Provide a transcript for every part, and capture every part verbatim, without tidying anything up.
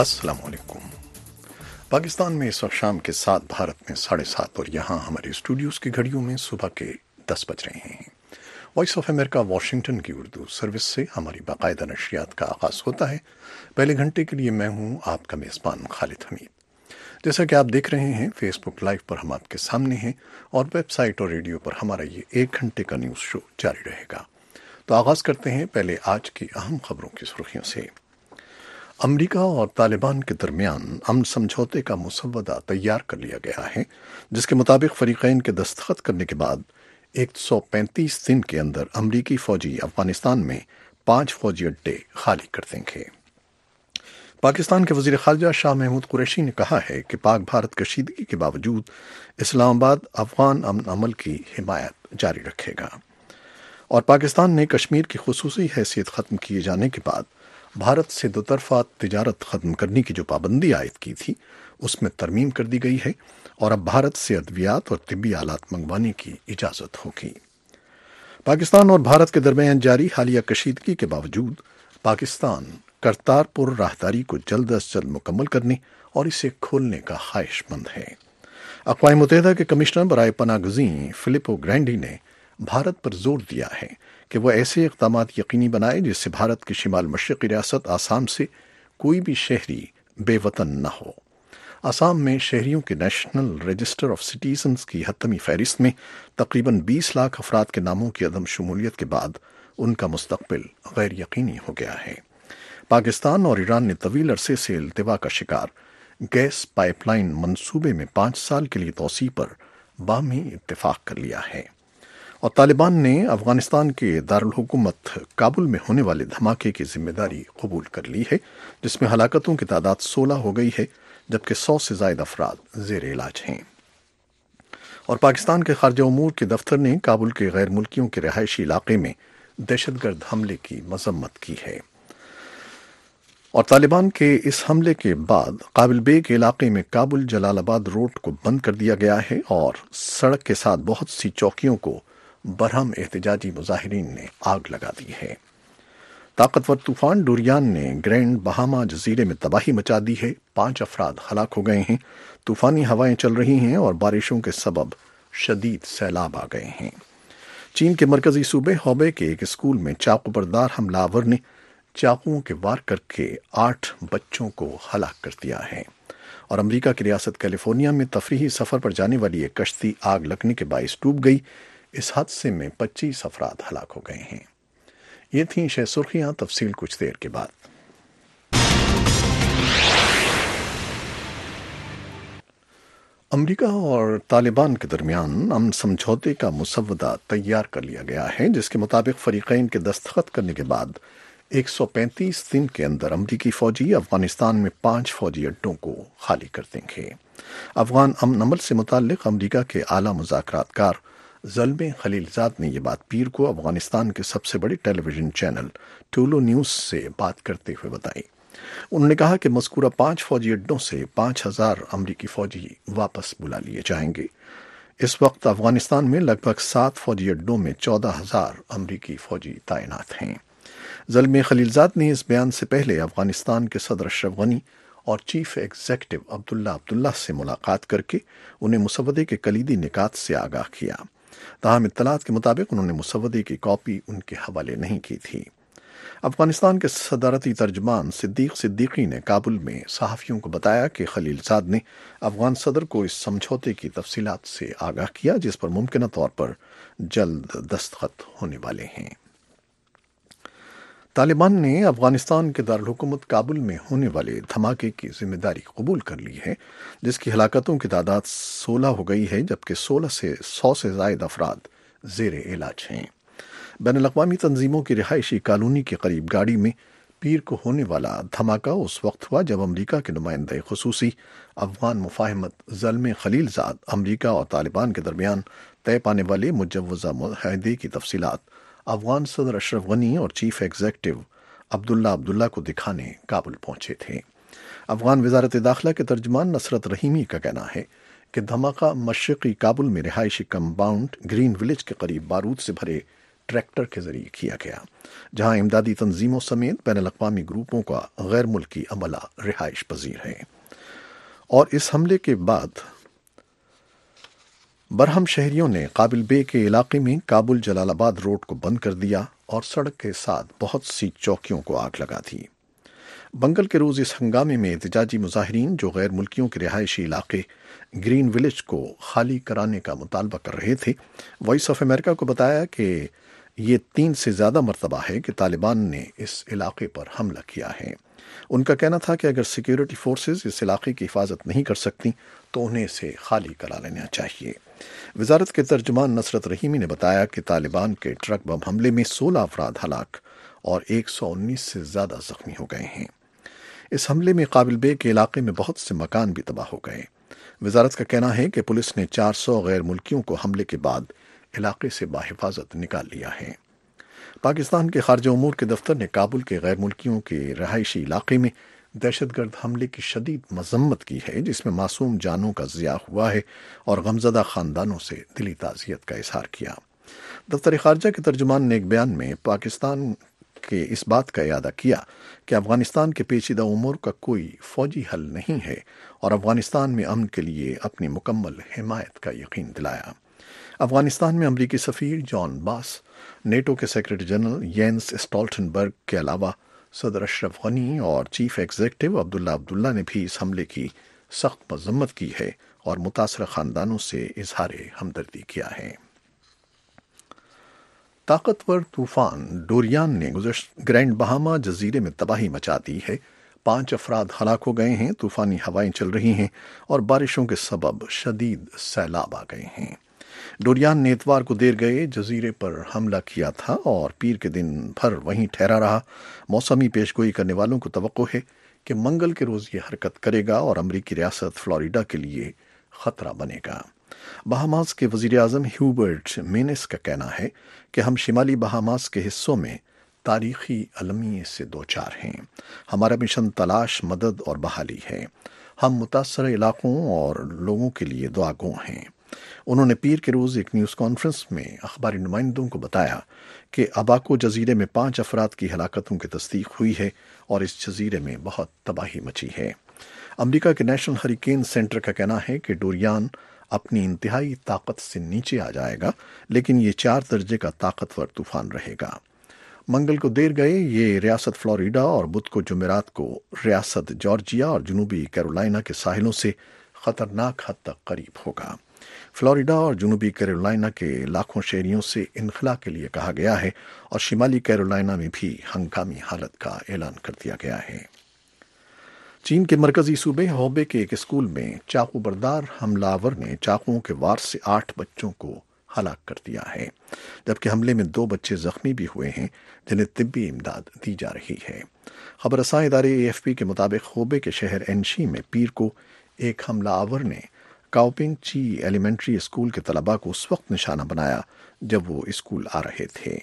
السلام علیکم۔ پاکستان میں اس وقت شام کے سات، بھارت میں ساڑھے سات، اور یہاں ہمارے اسٹوڈیوز کی گھڑیوں میں صبح کے دس بج رہے ہیں۔ وائس آف امریکہ واشنگٹن کی اردو سروس سے ہماری باقاعدہ نشریات کا آغاز ہوتا ہے۔ پہلے گھنٹے کے لیے میں ہوں آپ کا میزبان خالد حمید۔ جیسا کہ آپ دیکھ رہے ہیں، فیس بک لائیو پر ہم آپ کے سامنے ہیں، اور ویب سائٹ اور ریڈیو پر ہمارا یہ ایک گھنٹے کا نیوز شو جاری رہے گا۔ تو آغاز کرتے ہیں پہلے آج کی اہم خبروں کی سرخیوں سے۔ امریکہ اور طالبان کے درمیان امن سمجھوتے کا مسودہ تیار کر لیا گیا ہے، جس کے مطابق فریقین کے دستخط کرنے کے بعد ایک سو پینتیس دن کے اندر امریکی فوجی افغانستان میں پانچ فوجی اڈے خالی کر دیں گے۔ پاکستان کے وزیر خارجہ شاہ محمود قریشی نے کہا ہے کہ پاک بھارت کشیدگی کے باوجود اسلام آباد افغان امن عمل کی حمایت جاری رکھے گا، اور پاکستان نے کشمیر کی خصوصی حیثیت ختم کیے جانے کے بعد بھارت سے دو طرفہ تجارت ختم کرنے کی جو پابندی عائد کی تھی، اس میں ترمیم کر دی گئی ہے، اور اب بھارت سے ادویات اور طبی آلات منگوانے کی اجازت ہوگی۔ پاکستان اور بھارت کے درمیان جاری حالیہ کشیدگی کے باوجود پاکستان کرتارپور راہداری کو جلد از جلد مکمل کرنے اور اسے کھولنے کا خواہش مند ہے۔ اقوام متحدہ کے کمشنر برائے پناہ گزین فلپو گرینڈی نے بھارت پر زور دیا ہے کہ وہ ایسے اقدامات یقینی بنائے جس سے بھارت کی شمال مشرقی ریاست آسام سے کوئی بھی شہری بے وطن نہ ہو۔ آسام میں شہریوں کے نیشنل رجسٹر آف سٹیزنز کی حتمی فہرست میں تقریباً بیس لاکھ افراد کے ناموں کی عدم شمولیت کے بعد ان کا مستقبل غیر یقینی ہو گیا ہے۔ پاکستان اور ایران نے طویل عرصے سے التوا کا شکار گیس پائپ لائن منصوبے میں پانچ سال کے لیے توسیع پر باہمی اتفاق کر لیا ہے، اور طالبان نے افغانستان کے دارالحکومت کابل میں ہونے والے دھماکے کی ذمہ داری قبول کر لی ہے، جس میں ہلاکتوں کی تعداد سولہ ہو گئی ہے، جبکہ سو سے زائد افراد زیر علاج ہیں۔ اور پاکستان کے خارجہ امور کے دفتر نے کابل کے غیر ملکیوں کے رہائشی علاقے میں دہشت گرد حملے کی مذمت کی ہے، اور طالبان کے اس حملے کے بعد قابل بیگ علاقے میں کابل جلال آباد روڈ کو بند کر دیا گیا ہے، اور سڑک کے ساتھ بہت سی چوکیوں کو برہم احتجاجی مظاہرین نے آگ لگا دی ہے۔ طاقتور طوفان ڈوریان نے گرینڈ بہاما جزیرے میں تباہی مچا دی ہے، پانچ افراد ہلاک ہو گئے ہیں، طوفانی ہوائیں چل رہی ہیں اور بارشوں کے سبب شدید سیلاب آ گئے ہیں۔ چین کے مرکزی صوبے ہوبے کے ایک اسکول میں چاقو بردار حملہ آور نے چاقوؤں کے وار کر کے آٹھ بچوں کو ہلاک کر دیا ہے، اور امریکہ کی ریاست کیلیفورنیا میں تفریحی سفر پر جانے والی ایک کشتی آگ لگنے کے باعث ڈوب گئی۔ اس حادثے میں پچیس افراد ہلاک ہو گئے ہیں۔ یہ تھیں شہ سرخیاں، تفصیل کچھ دیر کے بعد۔ امریکہ اور طالبان کے درمیان امن سمجھوتے کا مسودہ تیار کر لیا گیا ہے، جس کے مطابق فریقین کے دستخط کرنے کے بعد ایک سو پینتیس دن کے اندر امریکی فوجی افغانستان میں پانچ فوجی اڈوں کو خالی کر دیں گے۔ افغان امن عمل سے متعلق امریکہ کے اعلیٰ مذاکرات کار زلمے خلیل زاد نے یہ بات پیر کو افغانستان کے سب سے بڑے television channel Tolo news سے بات کرتے ہوئے بتائی۔ انہوں نے کہا کہ مذکورہ پانچ فوجی اڈوں سے پانچ ہزار امریکی فوجی واپس بلا لیے جائیں گے۔ اس وقت افغانستان میں لگ بھگ سات فوجی اڈوں میں چودہ ہزار امریکی فوجی تعینات ہیں۔ زلمے خلیل زاد نے اس بیان سے پہلے افغانستان کے صدر اشرف غنی اور چیف ایگزیکٹو عبداللہ عبداللہ سے ملاقات کر کے انہیں مسودے کے کلیدی نکات سے آگاہ کیا۔ تاہم اطلاعات کے مطابق انہوں نے مسودے کی کاپی ان کے حوالے نہیں کی تھی۔ افغانستان کے صدارتی ترجمان صدیق صدیقی نے کابل میں صحافیوں کو بتایا کہ خلیل زاد نے افغان صدر کو اس سمجھوتے کی تفصیلات سے آگاہ کیا، جس پر ممکنہ طور پر جلد دستخط ہونے والے ہیں۔ طالبان نے افغانستان کے دارالحکومت کابل میں ہونے والے دھماکے کی ذمہ داری قبول کر لی ہے، جس کی ہلاکتوں کی تعداد سولہ ہو گئی ہے، جبکہ سولہ سے سو سے زائد افراد زیر علاج ہیں۔ بین الاقوامی تنظیموں کی رہائشی کالونی کے قریب گاڑی میں پیر کو ہونے والا دھماکہ اس وقت ہوا جب امریکہ کے نمائندہ خصوصی افغان مفاہمت زلمے خلیل زاد امریکہ اور طالبان کے درمیان طے پانے والے مجوزہ معاہدے کی تفصیلات افغان صدر اشرف غنی اور چیف ایگزیکٹو عبداللہ عبداللہ کو دکھانے کابل پہنچے تھے۔ افغان وزارت داخلہ کے ترجمان نصرت رحیمی کا کہنا ہے کہ دھماکہ مشرقی کابل میں رہائشی کمپاؤنڈ گرین ولیج کے قریب بارود سے بھرے ٹریکٹر کے ذریعے کیا گیا، جہاں امدادی تنظیموں سمیت بین الاقوامی گروپوں کا غیر ملکی عملہ رہائش پذیر ہے۔ اور اس حملے کے بعد برہم شہریوں نے قابل بے کے علاقے میں کابل جلال آباد روڈ کو بند کر دیا اور سڑک کے ساتھ بہت سی چوکیوں کو آگ لگا دی۔ منگل کے روز اس ہنگامے میں احتجاجی مظاہرین جو غیر ملکیوں کے رہائشی علاقے گرین ولیج کو خالی کرانے کا مطالبہ کر رہے تھے، وائس آف امریکہ کو بتایا کہ یہ تین سے زیادہ مرتبہ ہے کہ طالبان نے اس علاقے پر حملہ کیا ہے۔ ان کا کہنا تھا کہ اگر سیکیورٹی فورسز اس علاقے کی حفاظت نہیں کر سکتی تو انہیں اسے خالی کرا لینا چاہیے۔ وزارت کے ترجمان نصرت رحیمی نے بتایا کہ طالبان کے ٹرک بم حملے میں سولہ افراد ہلاک اور ایک سو انیس سے زیادہ زخمی ہو گئے ہیں۔ اس حملے میں قابل بے کے علاقے میں بہت سے مکان بھی تباہ ہو گئے۔ وزارت کا کہنا ہے کہ پولیس نے چار سو غیر ملکیوں کو حملے کے بعد علاقے سے بحفاظت نکال لیا ہے۔ پاکستان کے خارجہ امور کے دفتر نے کابل کے غیر ملکیوں کے رہائشی علاقے میں دہشت گرد حملے کی شدید مذمت کی ہے، جس میں معصوم جانوں کا ضیاع ہوا ہے، اور غمزدہ خاندانوں سے دلی تعزیت کا اظہار کیا۔ دفتر خارجہ کے ترجمان نے ایک بیان میں پاکستان کے اس بات کا اعادہ کیا کہ افغانستان کے پیچیدہ امور کا کوئی فوجی حل نہیں ہے، اور افغانستان میں امن کے لیے اپنی مکمل حمایت کا یقین دلایا۔ افغانستان میں امریکی سفیر جان باس، نیٹو کے سیکرٹری جنرل یینس اسٹالٹنبرگ کے علاوہ صدر اشرف غنی اور چیف ایگزیکٹو عبداللہ عبداللہ نے بھی اس حملے کی سخت مذمت کی ہے اور متاثرہ خاندانوں سے اظہار ہمدردی کیا ہے۔ طاقتور طوفان ڈوریان نے گزشتہ گرینڈ بہاما جزیرے میں تباہی مچا دی ہے۔ پانچ افراد ہلاک ہو گئے ہیں، طوفانی ہوائیں چل رہی ہیں اور بارشوں کے سبب شدید سیلاب آ گئے ہیں۔ ڈوریان نے اتوار کو دیر گئے جزیرے پر حملہ کیا تھا اور پیر کے دن بھر وہیں ٹھہرا رہا۔ موسمی پیشگوئی کرنے والوں کو توقع ہے کہ منگل کے روز یہ حرکت کرے گا اور امریکی ریاست فلوریڈا کے لیے خطرہ بنے گا۔ بہاماس کے وزیر اعظم ہیوبرٹ مینس کا کہنا ہے کہ ہم شمالی بہاماس کے حصوں میں تاریخی المیے سے دوچار ہیں۔ ہمارا مشن تلاش، مدد اور بحالی ہے۔ ہم متاثرہ علاقوں اور لوگوں کے لیے دعا گو ہیں۔ انہوں نے پیر کے روز ایک نیوز کانفرنس میں اخباری نمائندوں کو بتایا کہ اباکو جزیرے میں پانچ افراد کی ہلاکتوں کی تصدیق ہوئی ہے اور اس جزیرے میں بہت تباہی مچی ہے۔ امریکہ کے نیشنل ہریکین سینٹر کا کہنا ہے کہ ڈوریان اپنی انتہائی طاقت سے نیچے آ جائے گا، لیکن یہ چار درجے کا طاقتور طوفان رہے گا۔ منگل کو دیر گئے یہ ریاست فلوریڈا اور بدھ کو جمعرات کو ریاست جارجیا اور جنوبی کیرولائنا کے ساحلوں سے خطرناک حد تک قریب ہوگا۔ فلوریڈا اور جنوبی کیرولائنا کے لاکھوں شہریوں سے انخلا کے لیے کہا گیا ہے اور شمالی کیرولائنا میں بھی ہنگامی حالت کا اعلان کر دیا گیا ہے۔ چین کے مرکزی صوبے ہوبے کے ایک اسکول میں چاقو بردار حملہ آور نے چاقوؤں کے وار سے آٹھ بچوں کو ہلاک کر دیا ہے، جبکہ حملے میں دو بچے زخمی بھی ہوئے ہیں جنہیں طبی امداد دی جا رہی ہے۔ خبر رساں ادارے اے ایف پی کے مطابق ہوبے کے شہر انشی میں پیر کو ایک حملہ آور نے کاؤپنگ چی ایلیمنٹری اسکول کے طلباء کو اس وقت نشانہ بنایا جب وہ اسکول آ رہے تھے۔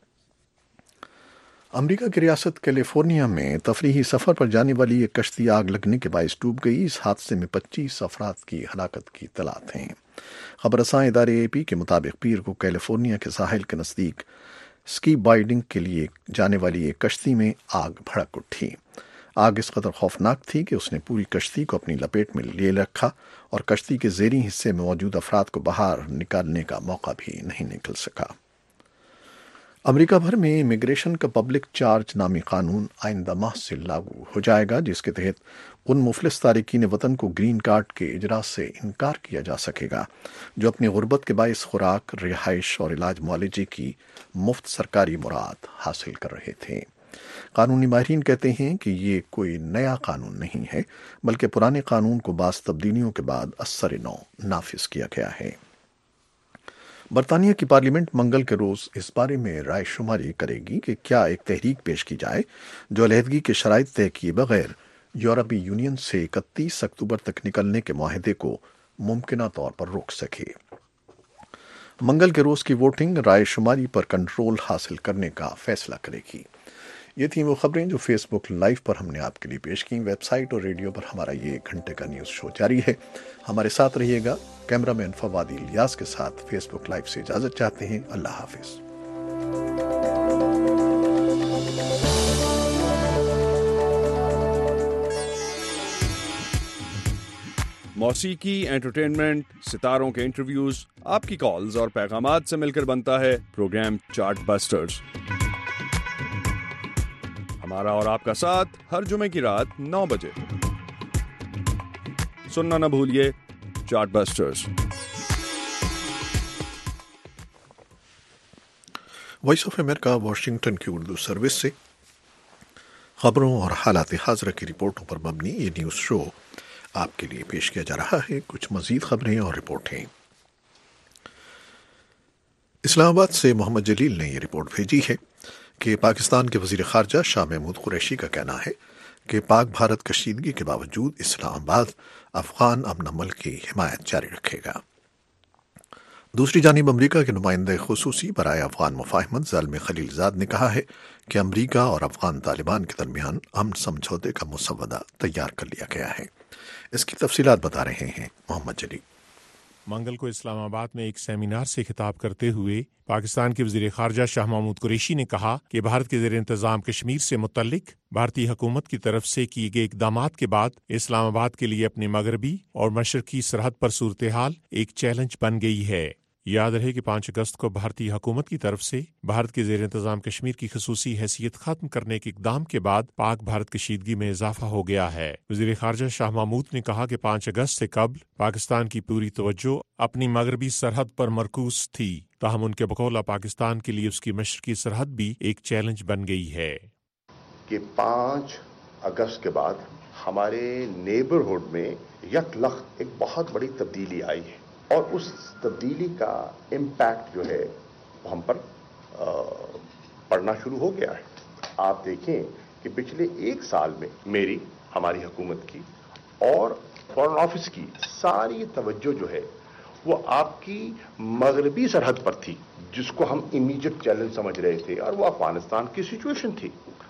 امریکہ کی ریاست کیلیفورنیا میں تفریحی سفر پر جانے والی ایک کشتی آگ لگنے کے باعث ڈوب گئی۔ اس حادثے میں پچیس افراد کی ہلاکت کی اطلاعات ہیں۔ خبر رساں ادارے اے پی کے مطابق پیر کو کیلیفورنیا کے ساحل کے نزدیک اسکی بائڈنگ کے لیے جانے والی ایک کشتی میں آگ بھڑک اٹھی۔ آگ اس قدر خوفناک تھی کہ اس نے پوری کشتی کو اپنی لپیٹ میں لے رکھا اور کشتی کے زیریں حصے میں موجود افراد کو باہر نکالنے کا موقع بھی نہیں نکل سکا۔ امریکہ بھر میں امیگریشن کا پبلک چارج نامی قانون آئندہ ماہ سے لاگو ہو جائے گا، جس کے تحت ان مفلس تارکین وطن کو گرین کارڈ کے اجراء سے انکار کیا جا سکے گا جو اپنی غربت کے باعث خوراک، رہائش اور علاج معالجے کی مفت سرکاری مراد حاصل کر رہے تھے۔ قانونی ماہرین کہتے ہیں کہ یہ کوئی نیا قانون نہیں ہے، بلکہ پرانے قانون کو بعض تبدیلیوں کے بعد اثر نو نافذ کیا گیا ہے۔ برطانیہ کی پارلیمنٹ منگل کے روز اس بارے میں رائے شماری کرے گی کہ کیا ایک تحریک پیش کی جائے جو علیحدگی کے شرائط طے کیے بغیر یورپی یونین سے اکتیس اکتوبر تک نکلنے کے معاہدے کو ممکنہ طور پر روک سکے۔ منگل کے روز کی ووٹنگ رائے شماری پر کنٹرول حاصل کرنے کا فیصلہ کرے گی۔ یہ تھیں وہ خبریں جو فیس بک لائیو پر ہم نے آپ کے لیے پیش کی۔ ویب سائٹ اور ریڈیو پر ہمارا یہ ایک گھنٹے کا نیوز شو جاری ہے۔ ہمارے ساتھ رہیے گا۔ کیمرہ مین فواد الیاس کے ساتھ فیس بک لائیو سے اجازت چاہتے ہیں۔ اللہ حافظ۔ موسیقی، انٹرٹینمنٹ، ستاروں کے انٹرویوز، آپ کی کالز اور پیغامات سے مل کر بنتا ہے پروگرام چارٹ بسٹرز۔ ہمارا اور آپ کا ساتھ ہر جمعے کی رات نو بجے سننا نہ بھولیے chart busters. Voice of America Washington کی اردو سروس سے خبروں اور حالات حاضرہ کی رپورٹوں پر مبنی یہ نیوز شو آپ کے لیے پیش کیا جا رہا ہے۔ کچھ مزید خبریں اور رپورٹیں۔ اسلام آباد سے محمد جلیل نے یہ رپورٹ بھیجی ہے کہ پاکستان کے وزیر خارجہ شاہ محمود قریشی کا کہنا ہے کہ پاک بھارت کشیدگی کے باوجود اسلام آباد افغان امن عمل کی حمایت جاری رکھے گا۔ دوسری جانب امریکہ کے نمائندہ خصوصی برائے افغان مفاہمت زلمے خلیل زاد نے کہا ہے کہ امریکہ اور افغان طالبان کے درمیان امن سمجھوتے کا مسودہ تیار کر لیا گیا ہے۔ اس کی تفصیلات بتا رہے ہیں محمد جلی۔ منگل کو اسلام آباد میں ایک سیمینار سے خطاب کرتے ہوئے پاکستان کے وزیر خارجہ شاہ محمود قریشی نے کہا کہ بھارت کے زیر انتظام کشمیر سے متعلق بھارتی حکومت کی طرف سے کیے گئے اقدامات کے بعد اسلام آباد کے لیے اپنے مغربی اور مشرقی سرحد پر صورتحال ایک چیلنج بن گئی ہے۔ یاد رہے کہ پانچ اگست کو بھارتی حکومت کی طرف سے بھارت کے زیر انتظام کشمیر کی خصوصی حیثیت ختم کرنے کے اقدام کے بعد پاک بھارت کشیدگی میں اضافہ ہو گیا ہے۔ وزیر خارجہ شاہ محمود نے کہا کہ پانچ اگست سے قبل پاکستان کی پوری توجہ اپنی مغربی سرحد پر مرکوز تھی، تاہم ان کے بقولہ پاکستان کے لیے اس کی مشرقی سرحد بھی ایک چیلنج بن گئی ہے۔ کہ پانچ اگست کے بعد ہمارے نیبرہڈ میں یک لخت ایک بہت بڑی تبدیلی آئی ہے اور اس تبدیلی کا امپیکٹ جو ہے وہ ہم پر پڑنا شروع ہو گیا ہے۔ آپ دیکھیں کہ پچھلے ایک سال میں میری ہماری حکومت کی اور فارن آفس کی ساری توجہ جو ہے وہ آپ کی مغربی سرحد پر تھی، جس کو ہم امیڈیٹ چیلنج سمجھ رہے تھے، اور وہ افغانستان کی سچویشن تھی۔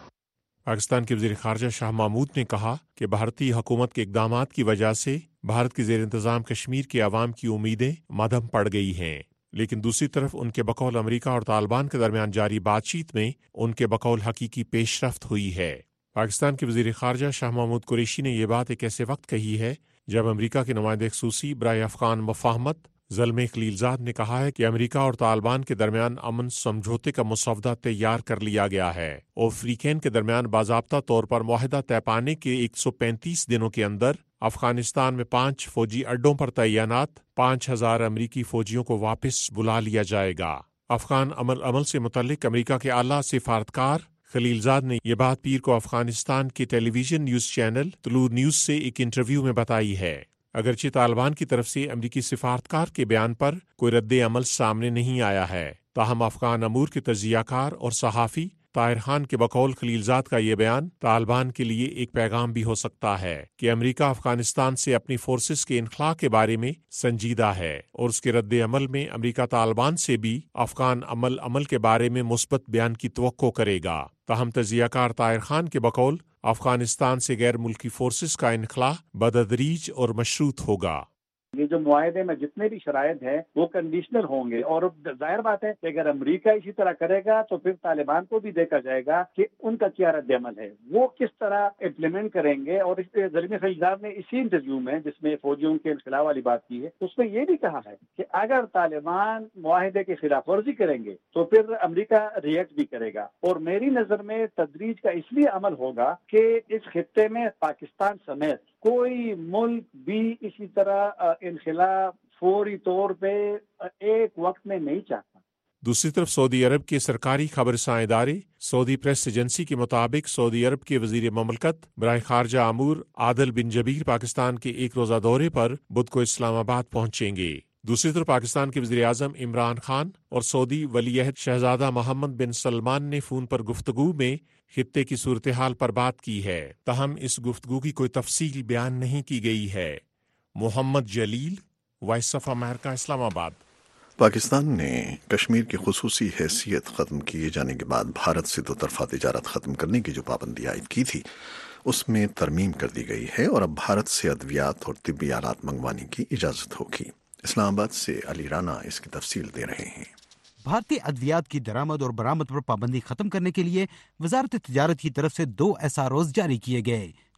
پاکستان کے وزیر خارجہ شاہ محمود نے کہا کہ بھارتی حکومت کے اقدامات کی وجہ سے بھارت کے زیر انتظام کشمیر کے عوام کی امیدیں مدھم پڑ گئی ہیں، لیکن دوسری طرف ان کے بقول امریکہ اور طالبان کے درمیان جاری بات چیت میں ان کے بقول حقیقی پیش رفت ہوئی ہے۔ پاکستان کے وزیر خارجہ شاہ محمود قریشی نے یہ بات ایک ایسے وقت کہی ہے جب امریکہ کے نمائندہ خصوصی برائے افغان مفاہمت زلمے خلیل زاد نے کہا ہے کہ امریکہ اور طالبان کے درمیان امن سمجھوتے کا مسودہ تیار کر لیا گیا ہے اور فریقین کے درمیان باضابطہ طور پر معاہدہ طے پانے کے ایک سو پینتیس دنوں کے اندر افغانستان میں پانچ فوجی اڈوں پر تعینات پانچ ہزار امریکی فوجیوں کو واپس بلا لیا جائے گا۔ افغان امن عمل سے متعلق امریکہ کے اعلیٰ سفارتکار خلیل زاد نے یہ بات پیر کو افغانستان کے television news channel Tolo news سے ایک انٹرویو میں بتائی ہے۔ اگرچہ طالبان کی طرف سے امریکی سفارتکار کے بیان پر کوئی رد عمل سامنے نہیں آیا ہے، تاہم افغان امور کے تجزیہ کار اور صحافی طاہر خان کے بقول خلیل زاد کا یہ بیان طالبان کے لیے ایک پیغام بھی ہو سکتا ہے کہ امریکہ افغانستان سے اپنی فورسز کے انخلاء کے بارے میں سنجیدہ ہے اور اس کے رد عمل میں امریکہ طالبان سے بھی افغان عمل عمل کے بارے میں مثبت بیان کی توقع کرے گا۔ تاہم تجزیہ کار طاہر خان کے بقول افغانستان سے غیر ملکی فورسز کا انخلاء بتدریج اور مشروط ہوگا۔ یہ جو معاہدے میں جتنے بھی شرائط ہیں وہ کنڈیشنل ہوں گے، اور ظاہر بات ہے کہ اگر امریکہ اسی طرح کرے گا تو پھر طالبان کو بھی دیکھا جائے گا کہ ان کا کیا رد عمل ہے، وہ کس طرح امپلیمنٹ کریں گے۔ اور اس پہ زلمے خلیل زاد نے اسی انٹرویو میں جس میں فوجیوں کے انخلاء والی بات کی ہے، اس میں یہ بھی کہا ہے کہ اگر طالبان معاہدے کی خلاف ورزی کریں گے تو پھر امریکہ ریئیکٹ بھی کرے گا، اور میری نظر میں تدریج کا اس لیے عمل ہوگا کہ اس خطے میں پاکستان سمیت کوئی ملک بھی اسی طرح انخلاء فوری طور پہ ایک وقت میں نہیں چاہتا۔ دوسری طرف سعودی عرب کے سرکاری خبرساں ادارے سعودی پریس ایجنسی کے مطابق سعودی عرب کے وزیر مملکت برائے خارجہ امور عادل بن جبیر پاکستان کے ایک روزہ دورے پر بدھ کو اسلام آباد پہنچیں گے۔ دوسری طرف پاکستان کے وزیر اعظم عمران خان اور سعودی ولی عہد شہزادہ محمد بن سلمان نے فون پر گفتگو میں خطے کی صورتحال پر بات کی ہے، تاہم اس گفتگو کی کوئی تفصیل بیان نہیں کی گئی ہے۔ محمد جلیل، وائس آف امریکہ، اسلام آباد۔ پاکستان نے کشمیر کی خصوصی حیثیت ختم کیے جانے کے بعد بھارت سے دو طرفہ تجارت ختم کرنے کی جو پابندی عائد کی تھی اس میں ترمیم کر دی گئی ہے اور اب بھارت سے ادویات اور طبی آلات منگوانے کی اجازت ہوگی۔ اسلام آباد سے علی رانا اس کی تفصیل دے رہے ہیں۔ بھارتی ادویات کی درآمد اور برآمد پر پابندی ختم کرنے کے لیے وزارت تجارت کی طرف سے دو ایس آر اوز جاری کیے گئے،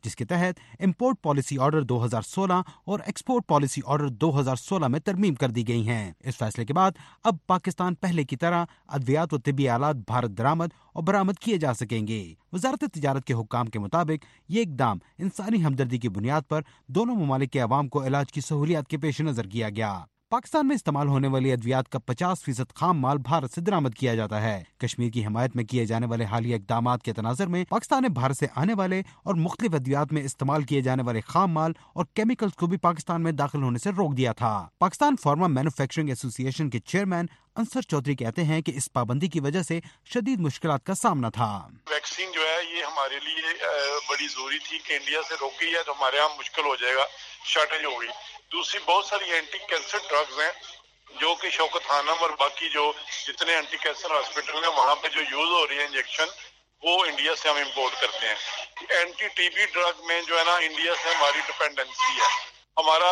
जिसके तहत इम्पोर्ट पॉलिसी ऑर्डर दो हज़ार सोलह और एक्सपोर्ट पॉलिसी ऑर्डर दो हज़ार सोलह में तरमीम कर दी गई हैं। इस फैसले के बाद अब पाकिस्तान पहले की तरह अद्वियात व तिब्बी आलात भारत दरामद और बरामद किए जा सकेंगे। वजारत तिजारत के हुक्काम के मुताबिक ये इकदाम इंसानी हमदर्दी की बुनियाद पर दोनों ममालिक के अवाम को इलाज की सहूलियात के पेश नजर किया गया। पाकिस्तान में इस्तेमाल होने वाली अद्वियात का पचास फीसद खाम माल भारत से दरामद किया जाता है। कश्मीर की हिमायत में किए जाने वाले हालिया इकदामात के तनाजर में पाकिस्तान ने भारत से आने वाले और मुख्तलिफ अद्वियात में इस्तेमाल किए जाने वाले खाम माल और केमिकल्स को भी पाकिस्तान में दाखिल होने से रोक दिया था। पाकिस्तान फार्मा मैन्युफैक्चरिंग एसोसिएशन के चेयरमैन अंसर चौधरी कहते हैं कि इस पाबंदी की वजह से शदीद मुश्किलात का सामना था। वैक्सीन जो है ये हमारे लिए बड़ी जरूरी थी कि इंडिया से रोक गई है तो हमारे यहाँ मुश्किल हो जाएगा, शॉर्टेज हो गई। दूसरी बहुत सारी एंटी कैंसर ड्रग्स हैं जो कि शौकत खानम और बाकी जो जितने एंटी कैंसर हॉस्पिटल हैं वहाँ पे जो यूज हो रही है इंजेक्शन, वो इंडिया से हम इंपोर्ट करते हैं। एंटी टीबी ड्रग में जो है ना इंडिया से हमारी डिपेंडेंसी है। हमारा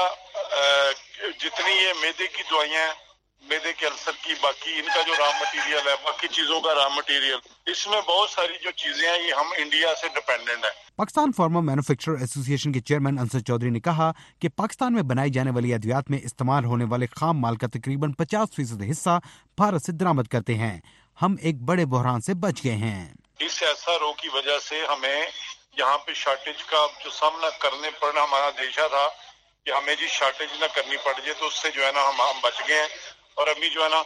जितनी ये मैदे की दवाइयाँ, मैदे के अल्सर की, बाकी इनका जो रॉ मटेरियल है, बाकी चीजों का रॉ मटेरियल, इसमें बहुत सारी जो चीजें हैं ये हम इंडिया से डिपेंडेंट है। पाकिस्तान फार्मा मैन्युफैक्चरर एसोसिएशन के चेयरमैन अंसर चौधरी ने कहा कि पाकिस्तान में बनाई जाने वाली अद्वियात में इस्तेमाल होने वाले खाम माल का तकरीबन पचास फीसद हिस्सा भारत से दरामद करते हैं। हम एक बड़े बहरान से बच गए हैं। इस एस आर ओ की वजह से हमें यहाँ पे शॉर्टेज का जो सामना करने पड़ रहा, हमारा देशा था कि हमें जी शॉर्टेज ना करनी पड़ जाए, तो उससे जो है ना हम हम बच गए हैं। और अभी जो है ना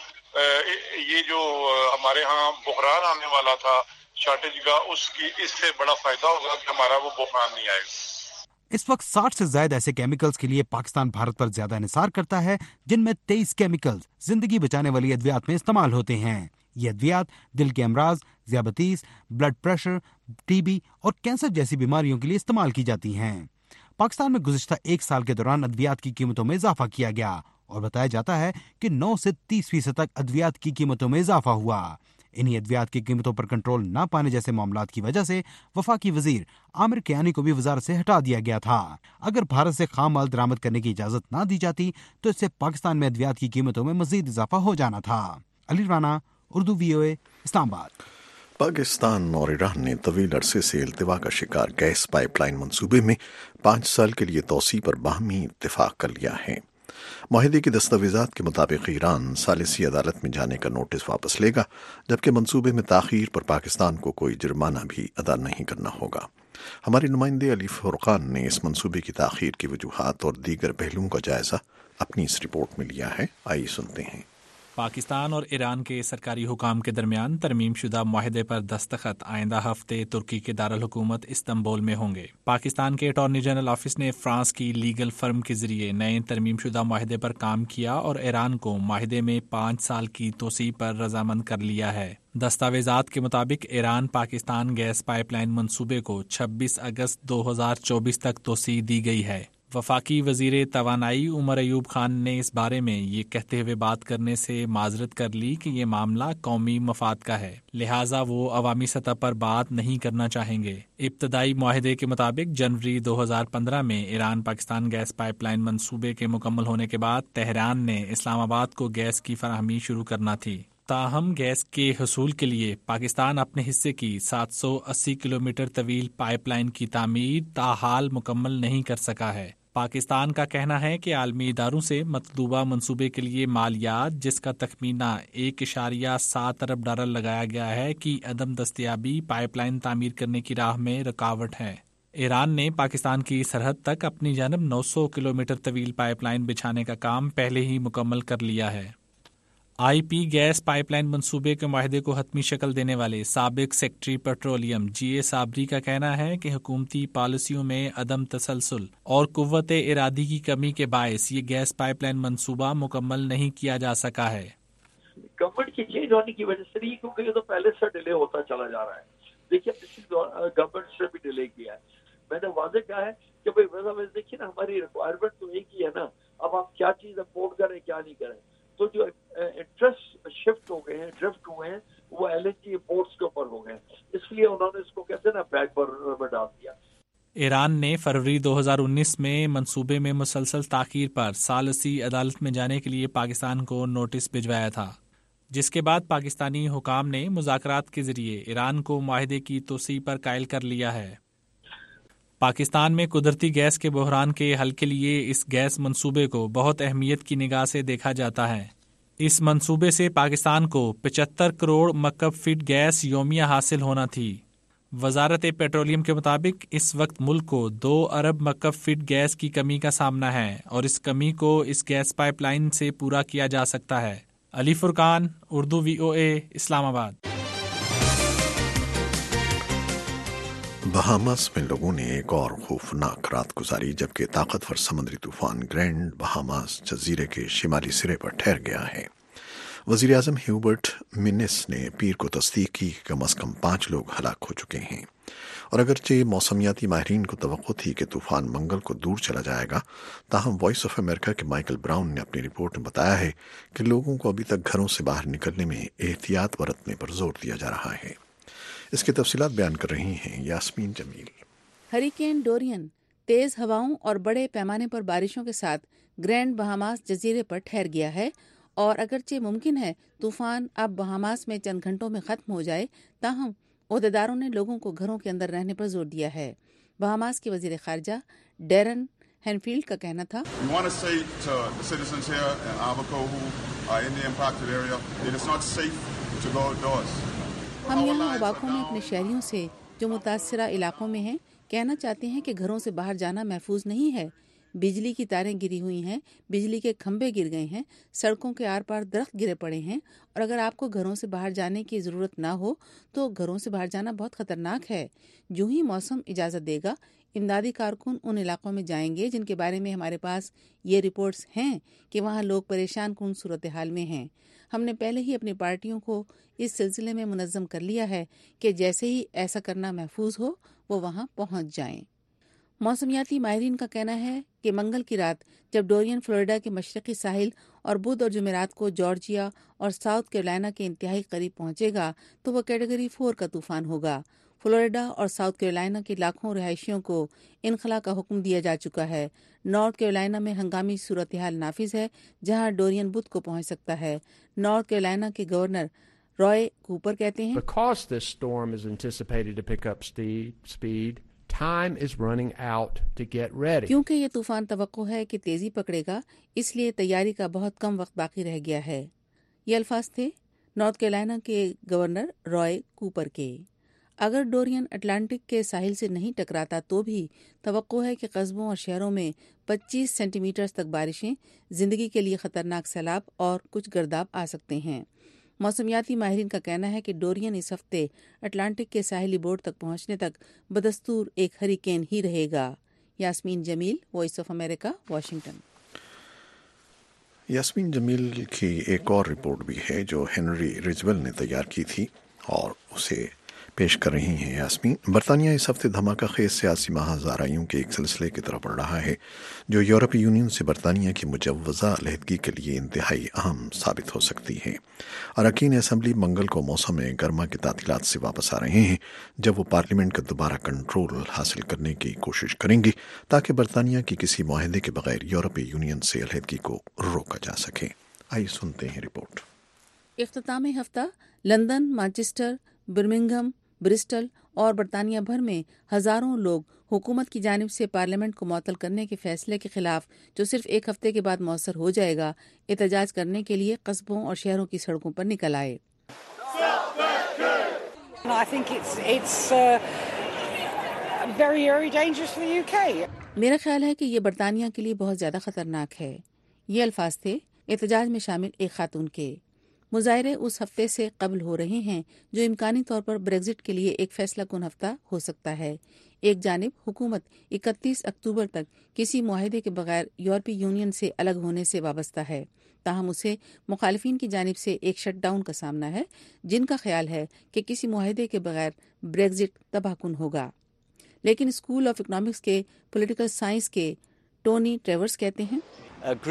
ये जो हमारे यहाँ बुहरान आने वाला था शॉर्टेज का, उसकी इससे बड़ा फायदा होगा कि हमारा वो बुहरान नहीं आएगा। इस वक्त साठ से ज्यादा ऐसे केमिकल्स के लिए पाकिस्तान भारत पर ज्यादा निसार करता है, जिनमें तेईस केमिकल्स जिंदगी बचाने वाली अद्वियात में इस्तेमाल होते हैं। ये अद्वियात दिल के अमराज, ज़ियाबतीस, ब्लड प्रेशर, टीबी और कैंसर जैसी बीमारियों के लिए इस्तेमाल की जाती हैं। पाकिस्तान में गुज़िश्ता एक साल के दौरान अद्वियात की कीमतों में इजाफा किया गया और बताया जाता है कि नौ से तीस फीसद तक अद्वियात की कीमतों में इजाफा हुआ। इन्हीं अद्वियात की कीमतों पर कंट्रोल न पाने जैसे मामलात की वजह से वफाकी वजीर आमिर कियानी को भी वजारत से हटा दिया गया था। अगर भारत से खाम माल दरामद करने की इजाजत न दी जाती तो इससे पाकिस्तान में अद्वियात की कीमतों में मजीद इजाफा हो जाना था। अली राना, उर्दू वीओए, इस्लामाबाद। पाकिस्तान और ईरान ने तवील अरसे से इल्तिवा का शिकार गैस पाइपलाइन मंसूबे में पाँच साल के लिए तोसी पर बाहमी इत्तेफाक कर लिया है। माहिदे की दस्तावेजात के मुताबिक ईरान सालिसी अदालत में जाने का नोटिस वापस लेगा, जबकि मंसूबे में ताखीर पर पाकिस्तान को कोई जुर्माना भी अदा नहीं करना होगा। हमारे नुमाइंदे अली फुरकान ने इस मंसूबे की ताखीर की वजूहात और दीगर पहलुओं का जायजा अपनी इस रिपोर्ट में लिया है। आइए सुनते हैं। पाकिस्तान और ईरान के सरकारी हुकाम के दरमियान तरमीम शुदा माहिदे पर दस्तखत आइंदा हफ्ते तुर्की के दारुल हुकूमत इस्तंबुल में होंगे। पाकिस्तान के अटॉर्नी जनरल ऑफिस ने फ्रांस की लीगल फर्म के जरिए नए तरमीम शुदा माहिदे पर काम किया और ईरान को माहिदे में पाँच साल की तोसी पर रजामंद कर लिया है। दस्तावेजात के मुताबिक ईरान पाकिस्तान गैस पाइपलाइन मंसूबे को छब्बीस अगस्त दो हजार चौबीस तक तोसी दी गई है। वफाकी वजीर तवानाई उमर अयूब खान ने इस बारे में ये कहते हुए बात करने से माजरत कर ली कि ये मामला कौमी मफाद का है, लिहाजा वो अवामी सतह पर बात नहीं करना चाहेंगे। इब्तदाई मुआहदे के मुताबिक जनवरी दो हजार पंद्रह में ईरान पाकिस्तान गैस पाइपलाइन मंसूबे के मुकम्मल होने के बाद तेहरान ने इस्लामाबाद को गैस की फराहमी शुरू करना थी। ताहम गैस के हसूल के लिए पाकिस्तान अपने हिस्से की सात सौ अस्सी किलोमीटर तवील पाइपलाइन की तामीर ताहाल मुकम्मल नहीं कर सका है। पाकिस्तान का कहना है कि आलमी इदारों से मतलूबा मंसूबे के लिए मालियात, जिसका तखमीना एक इशारिया सात अरब डॉलर लगाया गया है, की अदम दस्तयाबी पाइपलाइन तामीर करने की राह में रुकावट है। ईरान ने पाकिस्तान की सरहद तक अपनी जानब नौ सौ किलोमीटर तवील पाइपलाइन बिछाने का काम पहले ही मुकम्मल कर लिया है। आई पी गैस पाइपलाइन मंसूबे के माहिदे को हतमी शक्ल देने वाले साबिक secretary petroleum G A Sabri का कहना है कि हुकूमती पॉलिसियों में अदम तसलसल और कुव्वत इरादी की कमी के बायस ये गैस पाइपलाइन मंसूबा मुकम्मल नहीं किया जा सका है। गवर्नमेंट की चेंज होने की वजह से नहीं, क्योंकि ये तो पहले से डिले होता चला जा रहा है। देखिए गवर्नमेंट से भी डिले किया है। मैंने वादे कहा है कि भाई देखिए ना, हमारी रिक्वायरमेंट तो एक ही है ना, अब हम क्या चीज इम्पोर्ट करें क्या नहीं करें। तो जो इंटरेस्ट शिफ्ट हो गए हैं, ड्रिफ्ट हुए हैं, वो एलएनजी इंपोर्ट्स के ऊपर हो गए, इसलिए उन्होंने इसको कहते हैं ना बैक बर्नर में डाल दिया। ईरान ने फरवरी दो हजार उन्नीस में मंसूबे में मुसलसल ताखीर पर सालिसी अदालत में जाने के लिए पाकिस्तान को नोटिस भिजवाया था, जिसके बाद पाकिस्तानी हुकाम ने मुज़ाकरात के जरिए ईरान को माहिदे की तोसी पर कायल कर लिया है। پاکستان میں قدرتی گیس کے بحران کے حل کے لیے اس گیس منصوبے کو بہت اہمیت کی نگاہ سے دیکھا جاتا ہے۔ اس منصوبے سے پاکستان کو پچہتر کروڑ مکعب فٹ گیس یومیہ حاصل ہونا تھی۔ وزارت پیٹرولیم کے مطابق اس وقت ملک کو دو ارب مکعب فٹ گیس کی کمی کا سامنا ہے اور اس کمی کو اس گیس پائپ لائن سے پورا کیا جا سکتا ہے۔ علی فرقان، اردو وی او اے، اسلام آباد۔ بہاماس میں لوگوں نے ایک اور خوفناک رات گزاری جبکہ طاقتور سمندری طوفان گرینڈ بہاماس جزیرے کے شمالی سرے پر ٹھہر گیا ہے۔ وزیر اعظم ہیوبرٹ منس نے پیر کو تصدیق کی کہ کم از کم پانچ لوگ ہلاک ہو چکے ہیں، اور اگرچہ موسمیاتی ماہرین کو توقع تھی کہ طوفان منگل کو دور چلا جائے گا، تاہم وائس آف امریکہ کے مائیکل براؤن نے اپنی رپورٹ میں بتایا ہے کہ لوگوں کو ابھی تک گھروں سے باہر نکلنے میں احتیاط برتنے پر زور دیا جا رہا ہے۔ اس کی تفصیلات بیان کر رہی ہیں یاسمین جمیل۔ ہریکین ڈورین تیز ہواؤں اور بڑے پیمانے پر بارشوں کے ساتھ گرینڈ بہاماس جزیرے پر ٹھہر گیا ہے، اور اگرچہ ممکن ہے طوفان اب بہاماس میں چند گھنٹوں میں ختم ہو جائے، تاہم عہدیداروں نے لوگوں کو گھروں کے اندر رہنے پر زور دیا ہے۔ بہاماس کے وزیر خارجہ ڈیرن ہینفیلڈ کا کہنا تھا، ہم یہاں اوباکو میں اپنے شہریوں سے جو متاثرہ علاقوں میں ہیں کہنا چاہتے ہیں کہ گھروں سے باہر جانا محفوظ نہیں ہے۔ بجلی کی تاریں گری ہوئی ہیں، بجلی کے کھمبے گر گئے ہیں، سڑکوں کے آر پار درخت گرے پڑے ہیں، اور اگر آپ کو گھروں سے باہر جانے کی ضرورت نہ ہو تو گھروں سے باہر جانا بہت خطرناک ہے۔ جو ہی موسم اجازت دے گا، امدادی کارکن ان علاقوں میں جائیں گے جن کے بارے میں ہمارے پاس یہ رپورٹس ہیں کہ وہاں لوگ پریشان کن صورتحال میں ہیں۔ ہم نے پہلے ہی اپنی پارٹیوں کو اس سلسلے میں منظم کر لیا ہے کہ جیسے ہی ایسا کرنا محفوظ ہو وہ وہاں پہنچ جائیں۔ موسمیاتی ماہرین کا کہنا ہے کہ منگل کی رات جب ڈورین فلوریڈا کے مشرقی ساحل اور بدھ اور جمعرات کو جارجیا اور ساؤتھ کیرولینا کے انتہائی قریب پہنچے گا تو وہ کیٹیگری فور کا طوفان ہوگا۔ فلوریڈا اور ساؤتھ کیرولینا کے لاکھوں رہائشیوں کو انخلا کا حکم دیا جا چکا ہے۔ نارتھ کیرولینا میں ہنگامی صورتحال نافذ ہے جہاں ڈورین بدھ کو پہنچ سکتا ہے۔ نارتھ کیرولینا کے گورنر رائے کوپر کہتے ہیں، Because this storm is anticipated to pick up speed, time is running out to get ready. کیونکہ یہ طوفان توقع ہے کہ تیزی پکڑے گا، اس لیے تیاری کا بہت کم وقت باقی رہ گیا ہے۔ یہ الفاظ تھے نارتھ کیرولینا کے گورنر رائے کوپر کے۔ اگر ڈورین اٹلانٹک کے ساحل سے نہیں ٹکراتا تو بھی توقع ہے کہ قصبوں اور شہروں میں پچیس سینٹی میٹر تک بارشیں، زندگی کے لیے خطرناک سیلاب اور کچھ گرداب آ سکتے ہیں۔ موسمیاتی ماہرین کا کہنا ہے کہ ڈورین اس ہفتے اٹلانٹک کے ساحلی بورڈ تک پہنچنے تک بدستور ایک ہریکین ہی رہے گا۔ Yasmin Jamil, Voice of America, Washington. Yasmin Jamil کی ایک اور رپورٹ بھی ہے جو ہنری رجول نے تیار کی تھی اور اسے پیش کر رہی ہیں یاسمین۔ برطانیہ اس ہفتے دھماکہ خیز سیاسی محاذ آرائیوں کے ایک سلسلے کی طرف بڑھ رہا ہے جو یورپی یونین سے برطانیہ کی مجوزہ علیحدگی کے لیے انتہائی اہم ثابت ہو سکتی ہے۔ اراکین اسمبلی منگل کو موسم گرما کے تعطیلات سے واپس آ رہے ہیں جب وہ پارلیمنٹ کا دوبارہ کنٹرول حاصل کرنے کی کوشش کریں گے تاکہ برطانیہ کی کسی معاہدے کے بغیر یورپی یونین سے علیحدگی کو روکا جا سکے۔ آئیے سنتے ہیں رپورٹ۔ اختتامی ہفتہ لندن، مانچسٹر، برمنگھم، برسٹل اور برطانیہ بھر میں ہزاروں لوگ حکومت کی جانب سے پارلیمنٹ کو معطل کرنے کے فیصلے کے خلاف، جو صرف ایک ہفتے کے بعد مؤثر ہو جائے گا، احتجاج کرنے کے لیے قصبوں اور شہروں کی سڑکوں پر نکل آئے۔ میرا خیال ہے کہ یہ برطانیہ کے لیے بہت زیادہ خطرناک ہے۔ یہ الفاظ تھے احتجاج میں شامل ایک خاتون کے۔ مظاہرے اس ہفتے سے قبل ہو رہے ہیں جو امکانی طور پر بریگزٹ کے لیے ایک فیصلہ کن ہفتہ ہو سکتا ہے۔ ایک جانب حکومت اکتیس اکتوبر تک کسی معاہدے کے بغیر یورپی یونین سے الگ ہونے سے وابستہ ہے، تاہم اسے مخالفین کی جانب سے ایک شٹ ڈاؤن کا سامنا ہے جن کا خیال ہے کہ کسی معاہدے کے بغیر بریگزٹ تباہ کن ہوگا۔ لیکن اسکول آف اکنامکس کے پولیٹیکل سائنس کے ٹونی ٹریورس کہتے ہیں، A group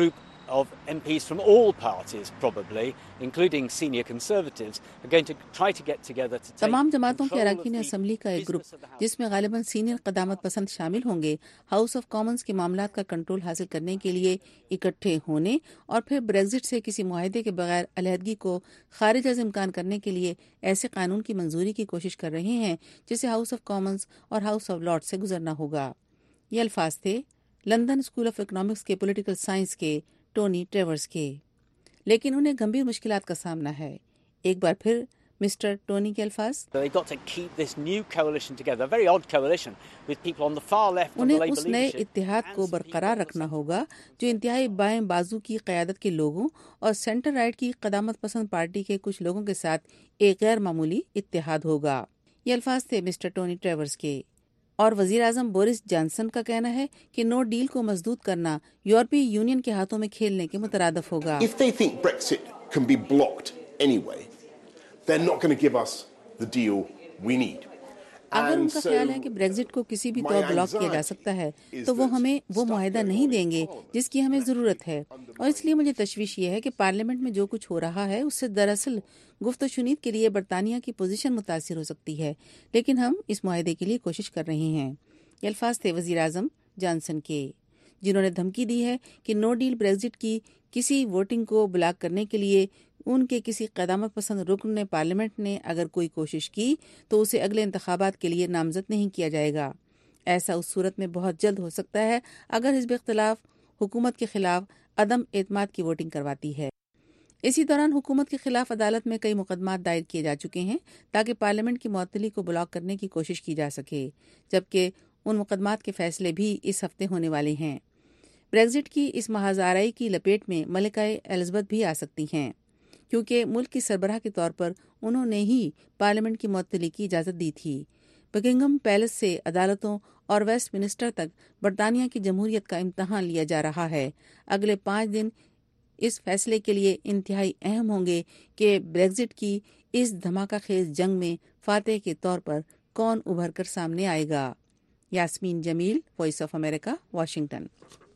of M Ps from all parties, probably, including senior Conservatives, are going to try to get together to take तमाम जमातों के control of Arakan the assembly का एक group business of the House. जिसमें गालिबन senior क़दामत पसंद शामिल होंगे house of Commons के मामलात का कंट्रोल हासिल करने के लिए इकट्ठे होने और फिर ब्रेग्जिट से किसी मुआहदे के बगैर अलहदगी को खारिज अज़ इम्कान करने के लिए ऐसे कानून की मंजूरी की कोशिश कर रहे हैं जिसे हाउस ऑफ कॉमन्स और हाउस ऑफ लॉर्ड्स से गुजरना होगा। ये अल्फाज थे लंदन स्कूल ऑफ इकोनॉमिक्स के पॉलिटिकल साइंस के टोनी ट्रेवर्स के। लेकिन उन्हें गंभीर मुश्किलात का सामना है। एक बार फिर मिस्टर टोनी के अल्फाज, They've got to keep this new coalition together, a very odd coalition with people on the far left of the उन्हें Labour उस नए leadership. इत्तेहाद को बरकरार रखना होगा जो इंतहाई बाएं बाजू की क़यादत के लोगों और सेंटर राइट की क़दामत पसंद पार्टी के कुछ लोगों के साथ एक गैर मामूली इत्तेहाद होगा। ये अल्फाज थे मिस्टर टोनी ट्रेवर्स के। और वज़ीर आज़म बोरिस जॉनसन का कहना है कि नो डील को मजदूद करना यूरोपीय यूनियन के हाथों में खेलने के मुतरादफ होगा। If they think Brexit can be blocked anyway, they're not going to give us the deal we need. अगर उनका ख्याल है कि ब्रेग्जिट को किसी भी तौर ब्लॉक किया जा सकता है तो वो हमें वो मुआहदा नहीं देंगे जिसकी हमें ज़रूरत है। और इसलिए मुझे तशवीश ये है कि पार्लियामेंट में जो कुछ हो रहा है उससे दरअसल गुफ्त शुनीद के लिए बरतानिया की पोजीशन मुतासिर हो सकती है, लेकिन हम इस मुआहदे के लिए कोशिश कर रहे हैं। ये अल्फाज थे वज़ीर आज़म जॉनसन के, जिन्होंने धमकी दी है कि नो डील ब्रेग्जिट की किसी वोटिंग को ब्लॉक करने के लिए उनके किसी क़दामत पसंद रुकन ने पार्लियामेंट ने अगर कोई कोशिश की तो उसे अगले इंतखाबात के लिए नामजद नहीं किया जाएगा। ऐसा उस सूरत में बहुत जल्द हो सकता है अगर हिज़्ब इख्तिलाफ हुकूमत के खिलाफ अदम एतमाद की वोटिंग करवाती है। इसी दौरान हुकूमत के खिलाफ अदालत में कई मुकदमात दायर किए जा चुके हैं ताकि पार्लियामेंट की मुअत्तली को ब्लॉक करने की कोशिश की जा सके, जबकि उन मुकदमात के फैसले भी इस हफ्ते होने वाले हैं। ब्रेग्जिट की इस महाज़ाराई की लपेट में मलिका एलिज़ाबेथ भी आ सकती हैं, क्योंकि मुल्क की सरबराह के तौर पर उन्होंने ही पार्लियामेंट की मुअत्तली की इजाज़त दी थी। बकिंगम पैलेस से अदालतों और वेस्ट मिनिस्टर तक बरतानिया की जमहूरियत का इम्तहान लिया जा रहा है। अगले पाँच दिन इस फैसले के लिए इंतहाई अहम होंगे कि ब्रेग्जिट की इस धमाका खेज जंग में फातेह के तौर पर कौन उभर कर सामने आएगा। Yasmin Jamil, Voice of America, Washington.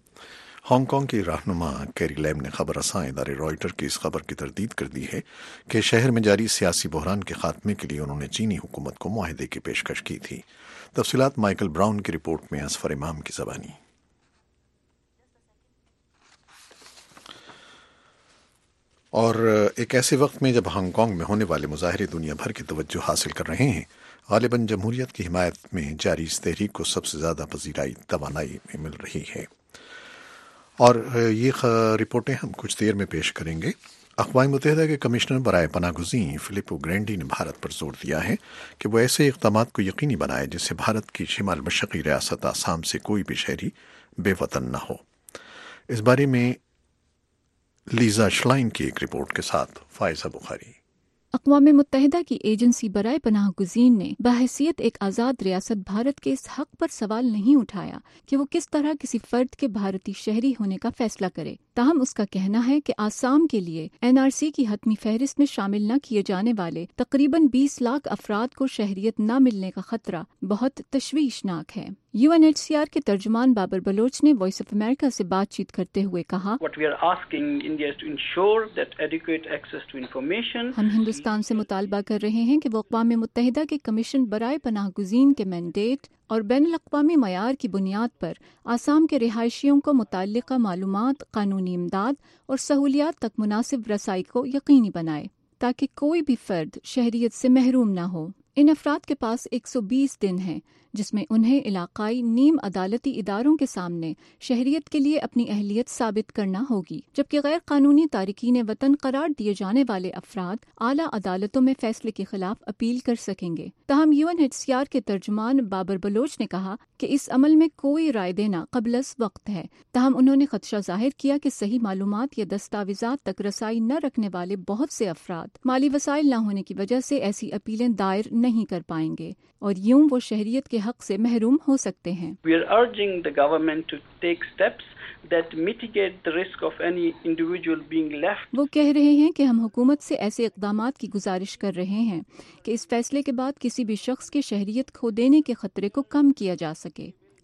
Hong Kong की रहनुमा कैरी लैम ने खबर रसां इदारे रॉयटर की इस खबर की तरदीद कर दी है कि शहर में जारी सियासी बहरान के खात्मे के लिए उन्होंने चीनी हुकूमत को मुआहदे की पेशकश की थी। तफसीलात माइकल ब्राउन की रिपोर्ट में असफर इमाम की ज़बानी। और एक ऐसे वक्त में जब हांगकांग में होने वाले मुजाहरे दुनिया भर की तवज्जो हासिल कर रहे हैं, गालिबन जमहूरियत की हिमायत में जारी इस तहरीक को सबसे ज़्यादा पजीराई तवानाई में मिल रही है। और ये रिपोर्टें हम कुछ देर में पेश करेंगे। अक़वाम मुत्तहिदा के कमिश्नर बराए पनागुज़ी फिलिपो ग्रैंडी ने भारत पर जोर दिया है कि वो ऐसे इक़दामात को यकीनी बनाए जिससे भारत की शिमाल मशरक़ी रियासत आसाम से कोई भी शहरी बेवतन न हो। इस बारे में लीजा श्लाइन की एक रिपोर्ट के साथ फायजा बुखारी। अक़वाम मुत्तहिदा की एजेंसी बराए पनाह गुज़ीन ने बहैसियत एक आज़ाद रियासत भारत के इस हक़ पर सवाल नहीं उठाया कि वो किस तरह किसी फ़र्द के भारतीय शहरी होने का फैसला करे। ताहम उसका कहना है कि आसाम के लिए एन आर सी की हतमी फहरिस्त में शामिल न किए जाने वाले तकरीबन बीस लाख अफराद को शहरियत न मिलने का खतरा बहुत तशवीशनाक है। U N H C R के तर्जुमान बाबर बलोच ने वॉइस ऑफ अमेरिका से बातचीत करते हुए कहा, हम हिंदुस्तान से मुतालबा कर रहे हैं कि वो अक़वाम मुत्तहिदा के कमीशन बराए पनाह गुज़ीन के मैंडेट और बैनुल अक़वामी मयार की बुनियाद पर आसाम के रिहायशियों को मुतल्लिक़ा मालूमात, कानूनी इमदाद और सहूलियात तक मुनासिब रसाई को यकीनी बनाए ताकि कोई भी फ़र्द शहरियत से महरूम न हो। इन अफराद के पास एक सौ बीस दिन हैं जिसमें उन्हें इलाकाई नीम अदालती इदारों के सामने शहरियत के लिए अपनी अहलियत साबित करना होगी, जबकि गैर कानूनी तारिकीन वतन करार दिए जाने वाले अफराद आला अदालतों में फैसले के खिलाफ अपील कर सकेंगे। ताहम U N H C R के तर्जुमान बाबर बलोच ने कहा कि इस अमल में कोई राय देना क़ब्ल-अज़ वक्त है। ताहम उन्होंने खदशा जाहिर किया कि सही मालूमात या दस्तावेज़ात तक रसाई न रखने वाले बहुत से अफराद माली वसाइल न होने की वजह से ऐसी अपीलें दायर नहीं कर पाएंगे और यूं वो शहरियत के हक से महरूम हो सकते हैं। We are urging the government to take steps that mitigate the risk of any individual being left. वो कह रहे हैं कि हम हुकूमत से ऐसे इक़दामात की गुजारिश कर रहे हैं कि इस फैसले के बाद किसी भी शख्स के शहरियत खो देने के खतरे को कम किया जा सके।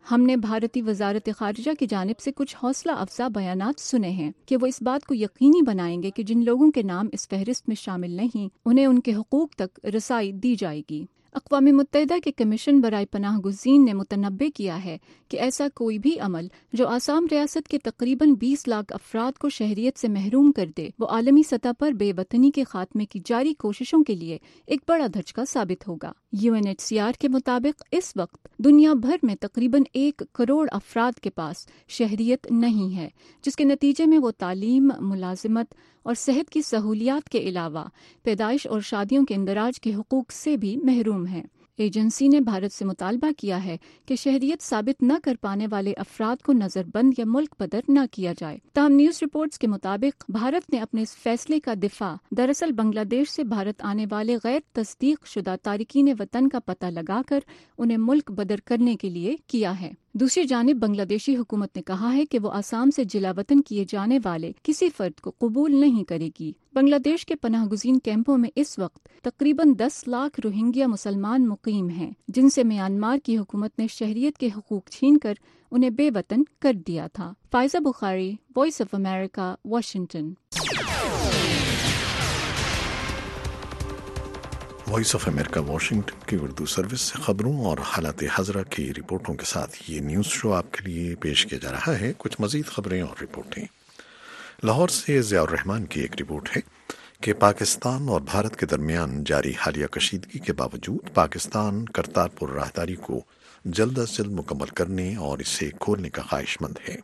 ہم نے بھارتی وزارت خارجہ کی جانب سے کچھ حوصلہ افزا بیانات سنے ہیں کہ وہ اس بات کو یقینی بنائیں گے کہ جن لوگوں کے نام اس فہرست میں شامل نہیں انہیں ان کے حقوق تک رسائی دی جائے گی۔ اقوام متحدہ کے کمیشن برائے پناہ گزین نے متنبع کیا ہے کہ ایسا کوئی بھی عمل جو آسام ریاست کے تقریباً بیس لاکھ افراد کو شہریت سے محروم کر دے وہ عالمی سطح پر بے وطنی کے خاتمے کی جاری کوششوں کے لیے ایک بڑا دھچکا ثابت ہوگا۔ U N H C R کے مطابق اس وقت دنیا بھر میں تقریباً ایک کروڑ افراد کے پاس شہریت نہیں ہے، جس کے نتیجے میں وہ تعلیم، ملازمت اور صحت کی سہولیات کے علاوہ پیدائش اور شادیوں کے اندراج کے حقوق سے بھی محروم ہیں۔ ایجنسی نے بھارت سے مطالبہ کیا ہے کہ شہریت ثابت نہ کر پانے والے افراد کو نظر بند یا ملک بدر نہ کیا جائے۔ تاہم نیوز رپورٹس کے مطابق بھارت نے اپنے اس فیصلے کا دفاع دراصل بنگلہ دیش سے بھارت آنے والے غیر تصدیق شدہ تارکین وطن کا پتہ لگا کر انہیں ملک بدر کرنے کے لیے کیا ہے۔ دوسری جانب بنگلہ دیشی حکومت نے کہا ہے کہ وہ آسام سے جلا وطن کیے جانے والے کسی فرد کو قبول نہیں کرے گی۔ بنگلہ دیش کے پناہ گزین کیمپوں میں اس وقت تقریباً دس لاکھ روہنگیا مسلمان مقیم ہیں، جن سے میانمار کی حکومت نے شہریت کے حقوق چھین کر انہیں بے وطن کر دیا تھا۔ Faiza Bukhari, Voice of America, Washington. Voice of America Washington کی اردو سروس سے خبروں اور حالات حاضرہ کی رپورٹوں کے ساتھ یہ نیوز شو آپ کے لیے پیش کیا جا رہا ہے۔ کچھ مزید خبریں اور رپورٹیں۔ لاہور سے ضیاء الرحمان کی ایک رپورٹ ہے کہ پاکستان اور بھارت کے درمیان جاری حالیہ کشیدگی کے باوجود پاکستان کرتارپور راہداری کو جلد از جلد مکمل کرنے اور اسے کھولنے کا خواہش مند ہے۔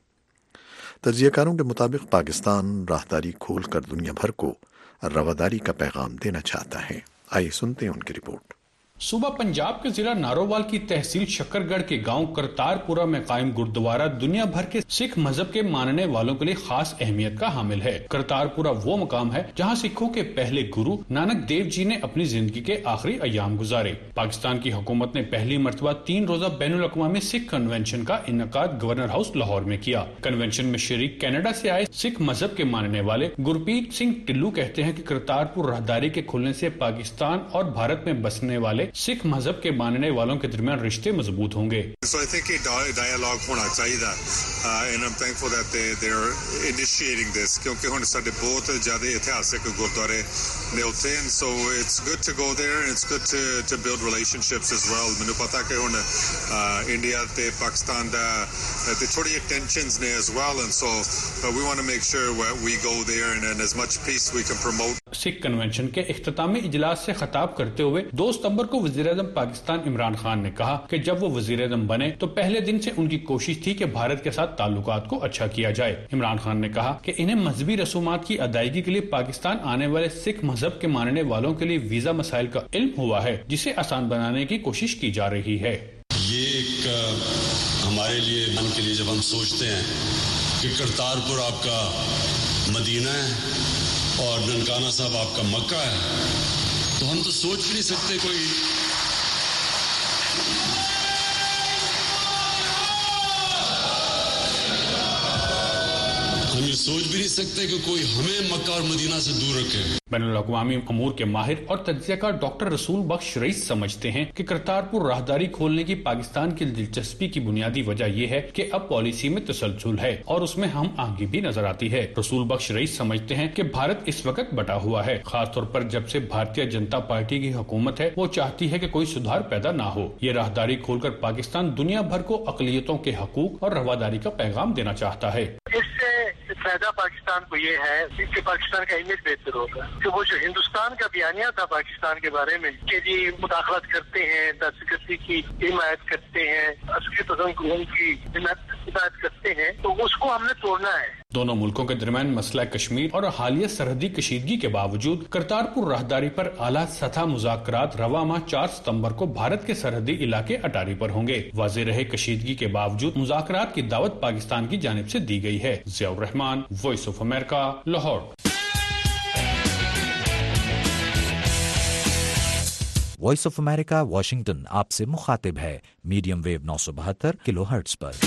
تجزیہ کاروں کے مطابق پاکستان راہداری کھول کر دنیا بھر کو رواداری کا پیغام دینا چاہتا ہے۔ آئیے سنتے ہیں ان کی رپورٹ۔ صوبہ پنجاب کے ضلع نارووال کی تحصیل شکر گڑھ کے گاؤں کرتار پورہ میں قائم گردوارہ دنیا بھر کے سکھ مذہب کے ماننے والوں کے لیے خاص اہمیت کا حامل ہے۔ کرتار پورہ وہ مقام ہے جہاں سکھوں کے پہلے گرو نانک دیو جی نے اپنی زندگی کے آخری ایام گزارے۔ پاکستان کی حکومت نے پہلی مرتبہ تین روزہ بین الاقوامی سکھ کنونشن کا انعقاد گورنر ہاؤس لاہور میں کیا۔ کنونشن میں شریک کینیڈا سے آئے سکھ مذہب کے ماننے والے گرپریت سنگھ ٹلو کہتے ہیں کہ کرتارپور راہداری کے کھلنے سے پاکستان اور بھارت میں بسنے والے سکھ مذہب کے ماننے والوں کے درمیان رشتے مضبوط ہوں گے۔ So I think a dialogue ہونا چاہیے and I'm thankful that they they are initiating this کیونکہ ہن ساڈے بہت زیادہ اتہاسک گردوارے نے اوتھے and so it's good to go there and it's good to to build relationships as well۔ مینوں پتہ کہ ہن انڈیا تے پاکستان دا تے تھوڑی ٹینشنز نے as well and so we want to make sure we go there and as much peace we can promote۔ Sikh convention کے اختتامی اجلاس سے خطاب کرتے ہوئے دو ستمبر کو وزیر اعظم پاکستان عمران خان نے کہا کہ جب وہ وزیر اعظم بنے تو پہلے دن سے ان کی کوشش تھی کہ بھارت کے ساتھ تعلقات کو اچھا کیا جائے۔ عمران خان نے کہا کہ انہیں مذہبی رسومات کی ادائیگی کے لیے پاکستان آنے والے سکھ مذہب کے ماننے والوں کے لیے ویزا مسائل کا علم ہوا ہے جسے آسان بنانے کی کوشش کی جا رہی ہے۔ یہ ایک ہمارے لیے من کے لیے جب ہم سوچتے ہیں کہ کرتارپور آپ کا مدینہ ہے اور ننکانہ صاحب آپ کا مکہ ہے تو ہم تو سوچ بھی نہیں سکتے کوئی ہم یہ سوچ بھی نہیں سکتے کہ کوئی ہمیں مکہ اور مدینہ سے دور رکھے۔ بین الاقوامی امور کے ماہر اور تجزیہ کار ڈاکٹر رسول بخش رئیس سمجھتے ہیں کہ کرتارپور راہداری کھولنے کی پاکستان کی دلچسپی کی بنیادی وجہ یہ ہے کہ اب پالیسی میں تسلسل ہے اور اس میں ہم آہنگی بھی نظر آتی ہے۔ رسول بخش رئیس سمجھتے ہیں کہ بھارت اس وقت بٹا ہوا ہے، خاص طور پر جب سے بھارتیہ جنتا پارٹی کی حکومت ہے وہ چاہتی ہے کہ کوئی سدھار پیدا نہ ہو۔ یہ راہداری کھول کر پاکستان دنیا بھر کو اقلیتوں کے حقوق اور رواداری کا پیغام دینا چاہتا ہے۔ اس سے فائدہ پاکستان کو یہ ہے کہ پاکستان کا امیج بہتر ہوگا کہ وہ جو ہندوستان کا بیانیہ تھا پاکستان کے بارے میں کہ جی مداخلت کرتے ہیں، دہشتگردی کی حمایت کرتے ہیں، عسکری تنظیم کی حمایت کرتے ہیں، تو اس کو ہم نے توڑنا ہے۔ دونوں ملکوں کے درمیان مسئلہ کشمیر اور حالیہ سرحدی کشیدگی کے باوجود کرتارپور راہداری پر اعلیٰ سطح مذاکرات رواں ماہ چار ستمبر کو بھارت کے سرحدی علاقے اٹاری پر ہوں گے۔ واضح رہے کشیدگی کے باوجود مذاکرات کی دعوت پاکستان کی جانب سے دی گئی ہے۔ Zia ur Rahman, Voice of America, Lahore. Voice of America Washington آپ سے مخاطب ہے میڈیم ویو نو سو بہتر کلو ہرٹز پر۔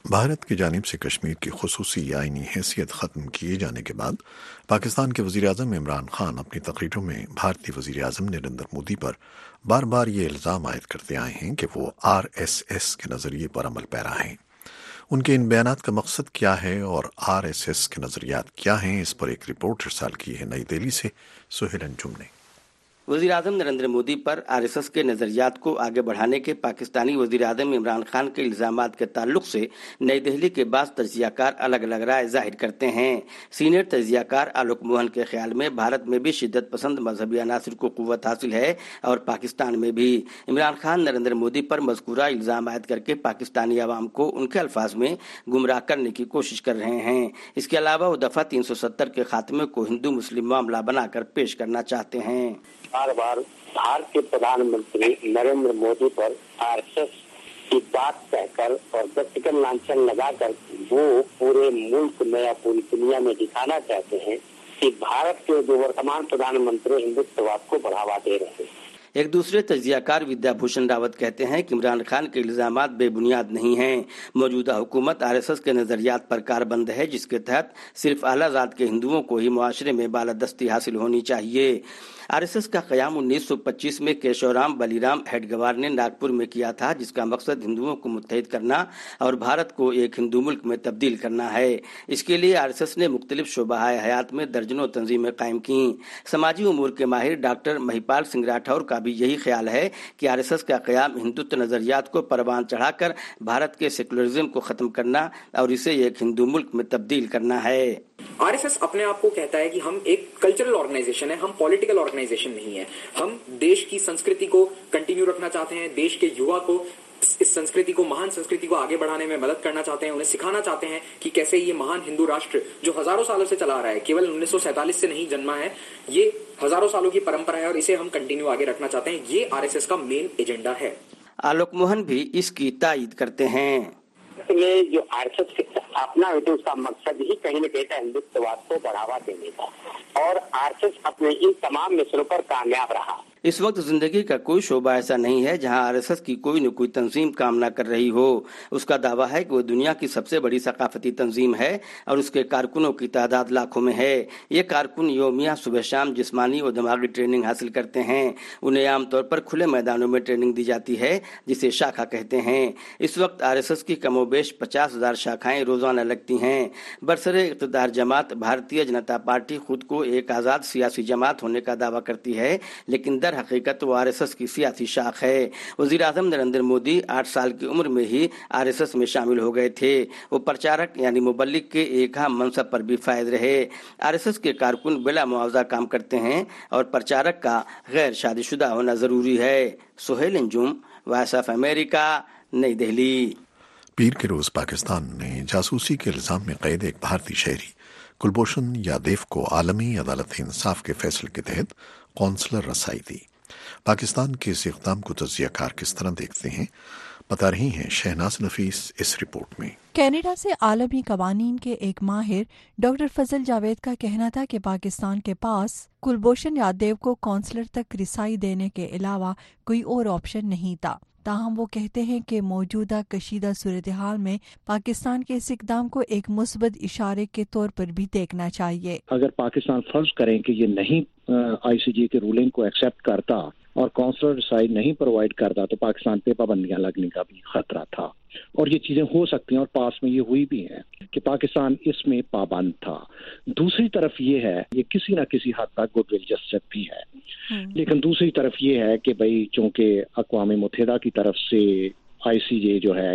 भारत की जानिब से कश्मीर की खुसूसी आइनी हैसियत ख़त्म किए जाने के बाद पाकिस्तान के वज़ीर आज़म इमरान खान अपनी तकरीरों में भारतीय वज़ीर आज़म नरेंद्र मोदी पर बार बार ये इल्ज़ाम आयद करते आए हैं कि वो आर एस एस के नज़रिए पर अमल पैरा हैं। उनके इन बयानात का मकसद क्या है और आर एस एस के नज़रियात क्या हैं, इस पर एक रिपोर्ट इरसाल की है नई दिल्ली से सुहेल अंजुम ने। वज़ीर आज़म नरेंद्र मोदी पर आर एस एस के नज़रियात को आगे बढ़ाने के पाकिस्तानी वज़ीर आज़म इमरान खान के इल्ज़ामात के ताल्लुक से नई दिल्ली के बाद तजियाकार अलग अलग राय जाहिर करते हैं। सीनियर तजियाकार आलोक मोहन के ख्याल में भारत में भी शिद्दत पसंद मजहबी अनासर को कुव्वत हासिल है और पाकिस्तान में भी। इमरान खान नरेंद्र मोदी पर मज़कूरा इल्ज़ाम आयद करके पाकिस्तानी अवाम को उनके अल्फाज में गुमराह करने की कोशिश कर रहे हैं। इसके अलावा वो दफ़ा तीन सौ सत्तर के खात्मे को हिंदू मुस्लिम मामला बनाकर पेश करना चाहते हैं। बार बार भारत के प्रधानमंत्री नरेंद्र मोदी पर आर एस एस की बात कहकर और व्यक्तिगत लांछन लगाकर वो पूरे मुल्क में या पूरी दुनिया में दिखाना चाहते हैं कि भारत के जो वर्तमान प्रधानमंत्री हिंदुत्ववाद को बढ़ावा दे रहे हैं। एक दूसरे तजियाकार विद्याभूषण रावत कहते हैं कि इमरान खान के इल्जामात बेबुनियाद नहीं हैं। मौजूदा हुकूमत आर एस एस के नजरियात पर कारबंद है, जिसके तहत सिर्फ आला ज़ात के हिंदुओं को ही मुआशरे में बालादस्ती हासिल होनी चाहिए। आर एस एस का क़याम उन्नीस सौ पच्चीस में केशवराम बलीराम हेडगवार ने नागपुर में किया था, जिसका मकसद हिंदुओं को मुत्तहिद करना और भारत को एक हिंदू मुल्क में तब्दील करना है। इसके लिए आर एस एस ने मुख्तलिफ शोबाए हयात में दर्जनों तंजीमें कायम की। समाजी उमूर के माहिर डॉक्टर महिपाल सिंह राठौर का भी यही ख्याल है कि आर एस एस का क़याम हिंदुत्व नजरियात को परवान चढ़ाकर भारत के सेकुलरिज्म को खत्म करना और इसे एक हिंदू मुल्क में तब्दील करना है। आर एस एस अपने आप को कहता है कि हम एक कल्चरल ऑर्गेनाइजेशन है, हम पॉलिटिकल ऑर्गेनाइजेशन नहीं है। हम देश की संस्कृति को कंटिन्यू रखना चाहते हैं, देश के युवा को इस संस्कृति को, महान संस्कृति को आगे बढ़ाने में मदद करना चाहते हैं, उन्हें सिखाना चाहते हैं कि कैसे ये महान हिंदू राष्ट्र जो हजारों सालों से चला रहा है, केवल उन्नीस सौ सैंतालीस से नहीं जन्मा है, ये हजारों सालों की परंपरा है और इसे हम कंटिन्यू आगे रखना चाहते हैं। ये आर एस एस का मेन एजेंडा है। आलोक मोहन भी इसकी तायीद करते हैं। ये जो आर एस एस अपना है तो उसका मकसद ही कहीं न कहीं हिंदुत्ववाद को बढ़ावा देने का, और आर एस एस अपने इन तमाम मिसरों पर कामयाब रहा। इस वक्त जिंदगी का कोई शोबा ऐसा नहीं है जहां आर एस एस की कोई न कोई तंजीम काम न कर रही हो। उसका दावा है कि वो दुनिया की सबसे बड़ी सकाफती तंजीम है और उसके कारकुनों की तादाद लाखों में है। ये कारकुन योमिया सुबह शाम जिस्मानी और दिमागी ट्रेनिंग हासिल करते हैं। उन्हें आमतौर पर खुले मैदानों में ट्रेनिंग दी जाती है, जिसे शाखा कहते हैं। इस वक्त आर एस एस की कमोबेश पचास हजार शाखाएं रोजाना लगती हैं। बरसरे इक़्तिदार जमात भारतीय जनता पार्टी खुद को एक आज़ाद सियासी जमात होने का दावा करती है, लेकिन हकीकत वो आर एस एस की सियासी शाख है। वज़ीर आज़म नरेंद्र मोदी आठ साल की उम्र में ही आर एस एस में शामिल हो गए थे। वो प्रचारक यानी मुबल्लिग के एक अहम मनसब पर भी फायद रहे। आर एस एस के कारकुन बिला मुआवजा काम करते हैं और प्रचारक का गैर शादीशुदा होना जरूरी है। Suhail Anjum, Voice of America, New Delhi. पीर के रोज पाकिस्तान ने जासूसी के इल्जाम में कैद एक भारतीय शहरी कुलभूषण यादव को आलमी अदालत इंसाफ के फैसले के तहत कौंसलर रसाई दी। पाकिस्तान के इस इक़दाम को तजियाकार किस तरह देखते हैं, बता रही हैं शहनाज नफीस इस रिपोर्ट में। कनाडा से आलमी कवानीन के एक माहिर डॉक्टर फजल जावेद का कहना था कि पाकिस्तान के पास कुलभूषण यादव को कौंसलर तक रिसाई देने के अलावा कोई और ऑप्शन नहीं था। ताहम वो कहते हैं कि मौजूदा कशीदा सूरत हाल में पाकिस्तान के इस इक़दाम को एक मुस्बत इशारे के तौर पर भी देखना चाहिए। अगर पाकिस्तान फर्ज करें कि ये नहीं आई सी जे के रूलिंग को एक्सेप्ट करता और कौंसलर रिसाइड नहीं प्रोवाइड करता तो पाकिस्तान पे पाबंदियां लगने का भी खतरा था, और ये चीजें हो सकती हैं और पास में ये हुई भी हैं कि पाकिस्तान इसमें पाबंद था। दूसरी तरफ ये है, ये किसी ना किसी हद तक गुडविल जस्टिस भी है, लेकिन दूसरी तरफ ये है कि भाई चूंकि अक़वाम मुत्तहिदा की तरफ से आई सी जे जो है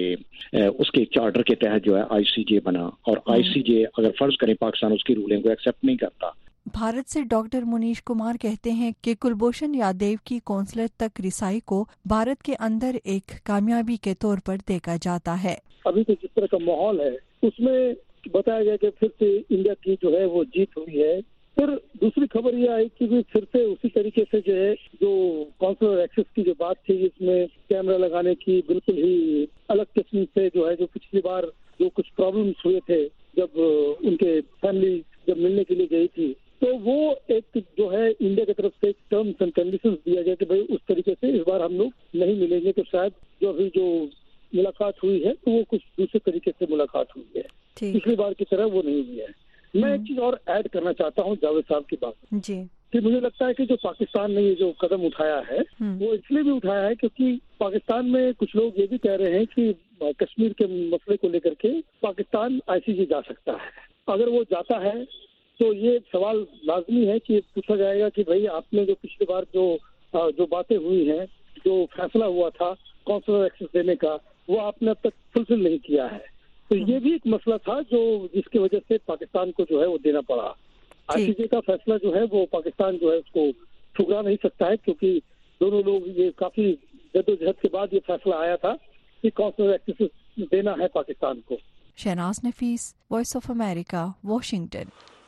ये उसके चार्टर के तहत जो है आई सी जे बना, और आई सी जे अगर फर्ज करें पाकिस्तान उसकी रूलिंग को एक्सेप्ट नहीं करता। भारत से डॉक्टर मुनीश कुमार कहते हैं कि कुलभूषण यादव की कौंसलर तक रिसाई को भारत के अंदर एक कामयाबी के तौर पर देखा जाता है। अभी तो जिस तरह का माहौल है उसमें बताया गया कि फिर से इंडिया की जो है वो जीत हुई है। फिर दूसरी खबर ये आई कि फिर से उसी तरीके से जो है जो कौंसलर एक्सेस की जो बात थी, इसमें कैमरा लगाने की बिल्कुल ही अलग किस्म से जो है, जो पिछली बार जो कुछ प्रॉब्लम्स हुए थे जब उनके फैमिली जब मिलने के लिए गई थी, तो वो एक जो है इंडिया की तरफ से एक टर्म्स एंड कंडीशंस दिया गया कि भाई उस तरीके से इस बार हम लोग नहीं मिलेंगे। तो शायद जो अभी जो मुलाकात हुई है तो वो कुछ दूसरे तरीके से मुलाकात हुई है, पिछली बार की तरह वो नहीं हुई है। मैं एक चीज और ऐड करना चाहता हूँ जावेद साहब की बात जी, कि मुझे लगता है कि जो पाकिस्तान ने ये जो कदम उठाया है वो इसलिए भी उठाया है क्योंकि पाकिस्तान में कुछ लोग ये भी कह रहे हैं कि कश्मीर के मसले को लेकर के पाकिस्तान आईसीजे जा सकता है। अगर वो जाता है तो ये सवाल लाजमी है कि पूछा जाएगा कि भाई आपने जो पिछली बार जो जो बातें हुई हैं, जो फैसला हुआ था कॉन्सुलर एक्सेस देने का, वो आपने अब तक फुलफिल नहीं किया है। तो ये भी एक मसला था जो जिसकी वजह से पाकिस्तान को जो है वो देना पड़ा। आईसीजे का फैसला जो है वो पाकिस्तान जो है उसको ठुकरा नहीं सकता है क्योंकि दोनों लोग ये काफी जद्दोजहद के बाद ये फैसला आया था कि कॉन्सुलर एक्सेस देना है पाकिस्तान को। Shahnaz Nafees, Voice of America, Washington.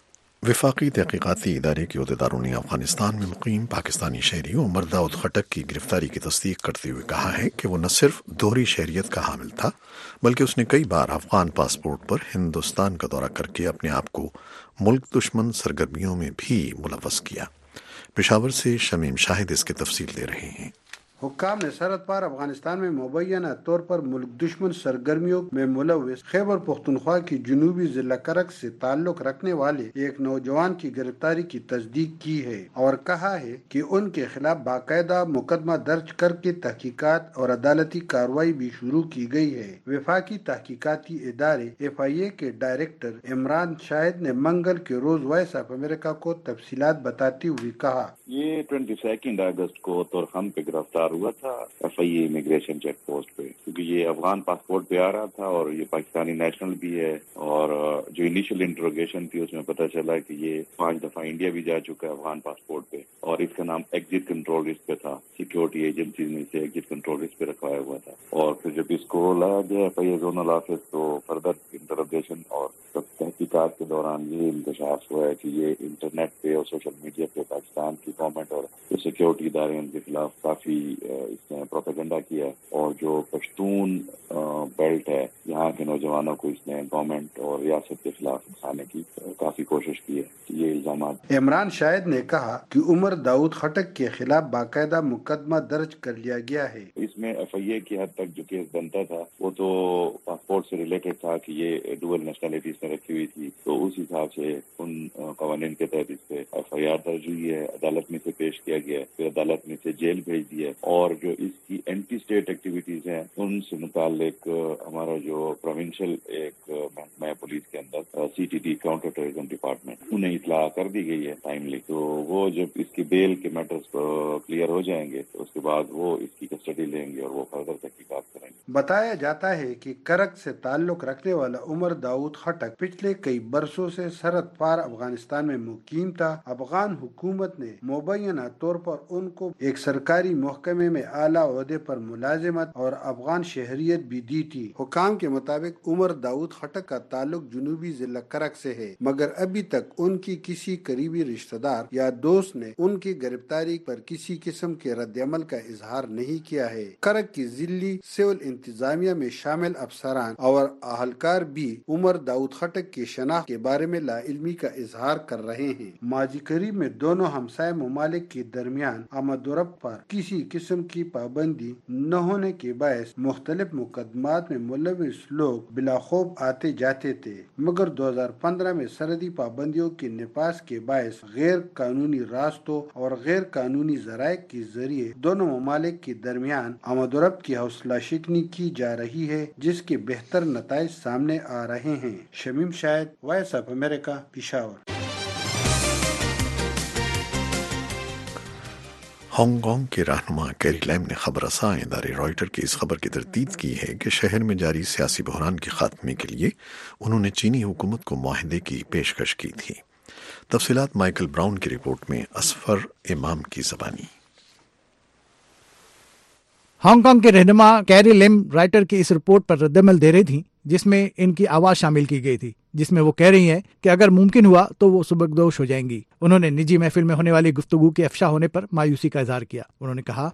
वफाकी तहकीकाती इदारे के अहदेदारों ने अफगानिस्तान में मुकीम पाकिस्तानी शहरी उमर दाऊद खटक की गिरफ्तारी की तस्दीक करते हुए कहा है कि वो न सिर्फ दोहरी शहरियत का हामिल था बल्कि उसने कई बार अफगान पासपोर्ट पर हिंदुस्तान का दौरा करके अपने आप को मुल्क दुश्मन सरगर्मियों में भी मुलव्वस किया। पेशावर से शमीम शाहिद इसकी तफसील दे रहे हैं। हुक्काम ने सरहद पार अफगानिस्तान में मुबैना तौर पर मुल्क दुश्मन सरगर्मियों में मुलव्वस खैबर पख्तूनख्वा की जनूबी जिला करक से ताल्लुक रखने वाले एक नौजवान की गिरफ्तारी की तस्दीक की है और कहा है कि उनके खिलाफ बाकायदा मुकदमा दर्ज करके तहकीकात और अदालती कार्रवाई भी शुरू की गई है। वफाकी तहकीकाती इदारे एफ आई ए के डायरेक्टर इमरान शाहिद ने मंगल के रोज वॉइस ऑफ अमेरिका को तफसीलात बताते हुए कहा, ये ट्वेंटी सेकेंड अगस्त को तोरखम पे गिरफ्तार हुआ था F I A immigration check post पे, क्योंकि ये अफगान पासपोर्ट पे आ रहा था और ये पाकिस्तानी नेशनल भी है। और जो इनिशियल इंट्रोगेशन थी उसमें पता चला कि ये पांच दफा इंडिया भी जा चुका है अफगान पासपोर्ट पे और इसका नाम एग्जिट कंट्रोल लिस्ट पे था। सिक्योरिटी एजेंसी ने इसे एग्जिट कंट्रोल लिस्ट पे रखवाया हुआ था और फिर जब इसको लाया गया F I A zonal office तो फर्दर इंटरोगेशन और तहकीकात के दौरान ये इंकशाफ हुआ है कि ये इंटरनेट पे और सोशल मीडिया पे पाकिस्तान की गवर्नमेंट और जो सिक्योरिटी इदारे उनके खिलाफ काफी इसने प्रोपेगेंडा किया और जो पश्तून बेल्ट है यहाँ के नौजवानों को इसने गवर्नमेंट और रियासत के खिलाफ उठाने की काफी कोशिश की है। ये इल्जाम इमरान शाहिद ने कहा कि उमर दाऊद खटक के खिलाफ बाकायदा मुकदमा दर्ज कर लिया गया है। इसमें एफ आई ए की हद तक जो केस बनता था वो तो पासपोर्ट से रिलेटेड था कि ये डुअल नेशनलिटी इसने रखी हुई थी, तो उस हिसाब से उन कवानीन के तहत इस पे एफ आई आर दर्ज हुई है, अदालत में से पेश किया गया है, फिर अदालत में से जेल भेज दिया और जो इसकी एंटी स्टेट एक्टिविटीज हैं उनसे मुतालिक हमारा जो प्रोविंशियल एक महकमा पुलिस के अंदर C T D counter terrorism department उन्हें इतला कर दी गई है टाइमली। तो वो जब इसकी बेल के मैटर्स क्लियर हो जाएंगे तो उसके बाद वो इसकी कस्टडी लेंगे और वो फर्दर तहकीकात करेंगे। बताया जाता है कि करक से ताल्लुक रखने वाला उमर दाऊद खटक पिछले कई बरसों से सरहद पार अफगानिस्तान में मुकीम था। अफगान हुकूमत ने मुबैना तौर पर उनको एक सरकारी महकमे में आला ओहदे पर मुलाजिमत और अफगान शहरियत भी दी थी। हुकाम के मुताबिक उमर दाऊद खटक का ताल्लुक जनूबी जिला करक से है, मगर अभी तक उनकी किसी करीबी रिश्तेदार या दोस्त ने उनकी गिरफ्तारी पर किसी किस्म के रद्दअमल का इजहार नहीं किया है। करक की जिली सिविल इंतजामिया में शामिल अफसरान और अहलकार भी उमर दाऊद खटक की शनाख्त के बारे में लाइल्मी का इजहार कर रहे हैं। माजी करीब में दोनों हमसाय ममालिक के दरमियान आमदोरफ्त पर किसी किस्म की पाबंदी न होने के बायस मुख्तलिफ मुकदमात में मुलविस लोग बिलाखौफ आते जाते थे, मगर दो हजार पंद्रह में सरहदी पाबंदियों के निपास के बायस गैर कानूनी रास्तों और गैर कानूनी जराये के जरिए दोनों ममालिक के दरमियान आमदोरफ्त की हौसला शिकनी की जा रही है, जिसके बेहतर नताइज सामने आ रहे हैं। Shamim Shahid, Voice of America, Peshawar. Hong Kong के रहनुमा कैरी लैम ने खबरसां इदारे रॉयटर की इस खबर की तरदीद की है कि शहर में जारी सियासी बहरान के खात्मे के लिए उन्होंने चीनी हुकूमत को मुआहदे की पेशकश की थी। तफसीलात माइकल ब्राउन की रिपोर्ट में असफर इमाम की ज़बानी। हांगकांग के रहनुमा कैरी लेम राइटर की इस रिपोर्ट पर रद्दमल दे रही थी, जिसमें इनकी आवाज शामिल की गई थी, जिसमें वो कह रही हैं कि अगर मुमकिन हुआ तो वो सुबकदोश हो जाएंगी। उन्होंने निजी महफिल में होने वाली गुफ्तगू के अफशा होने पर मायूसी का इजहार किया। उन्होंने कहा,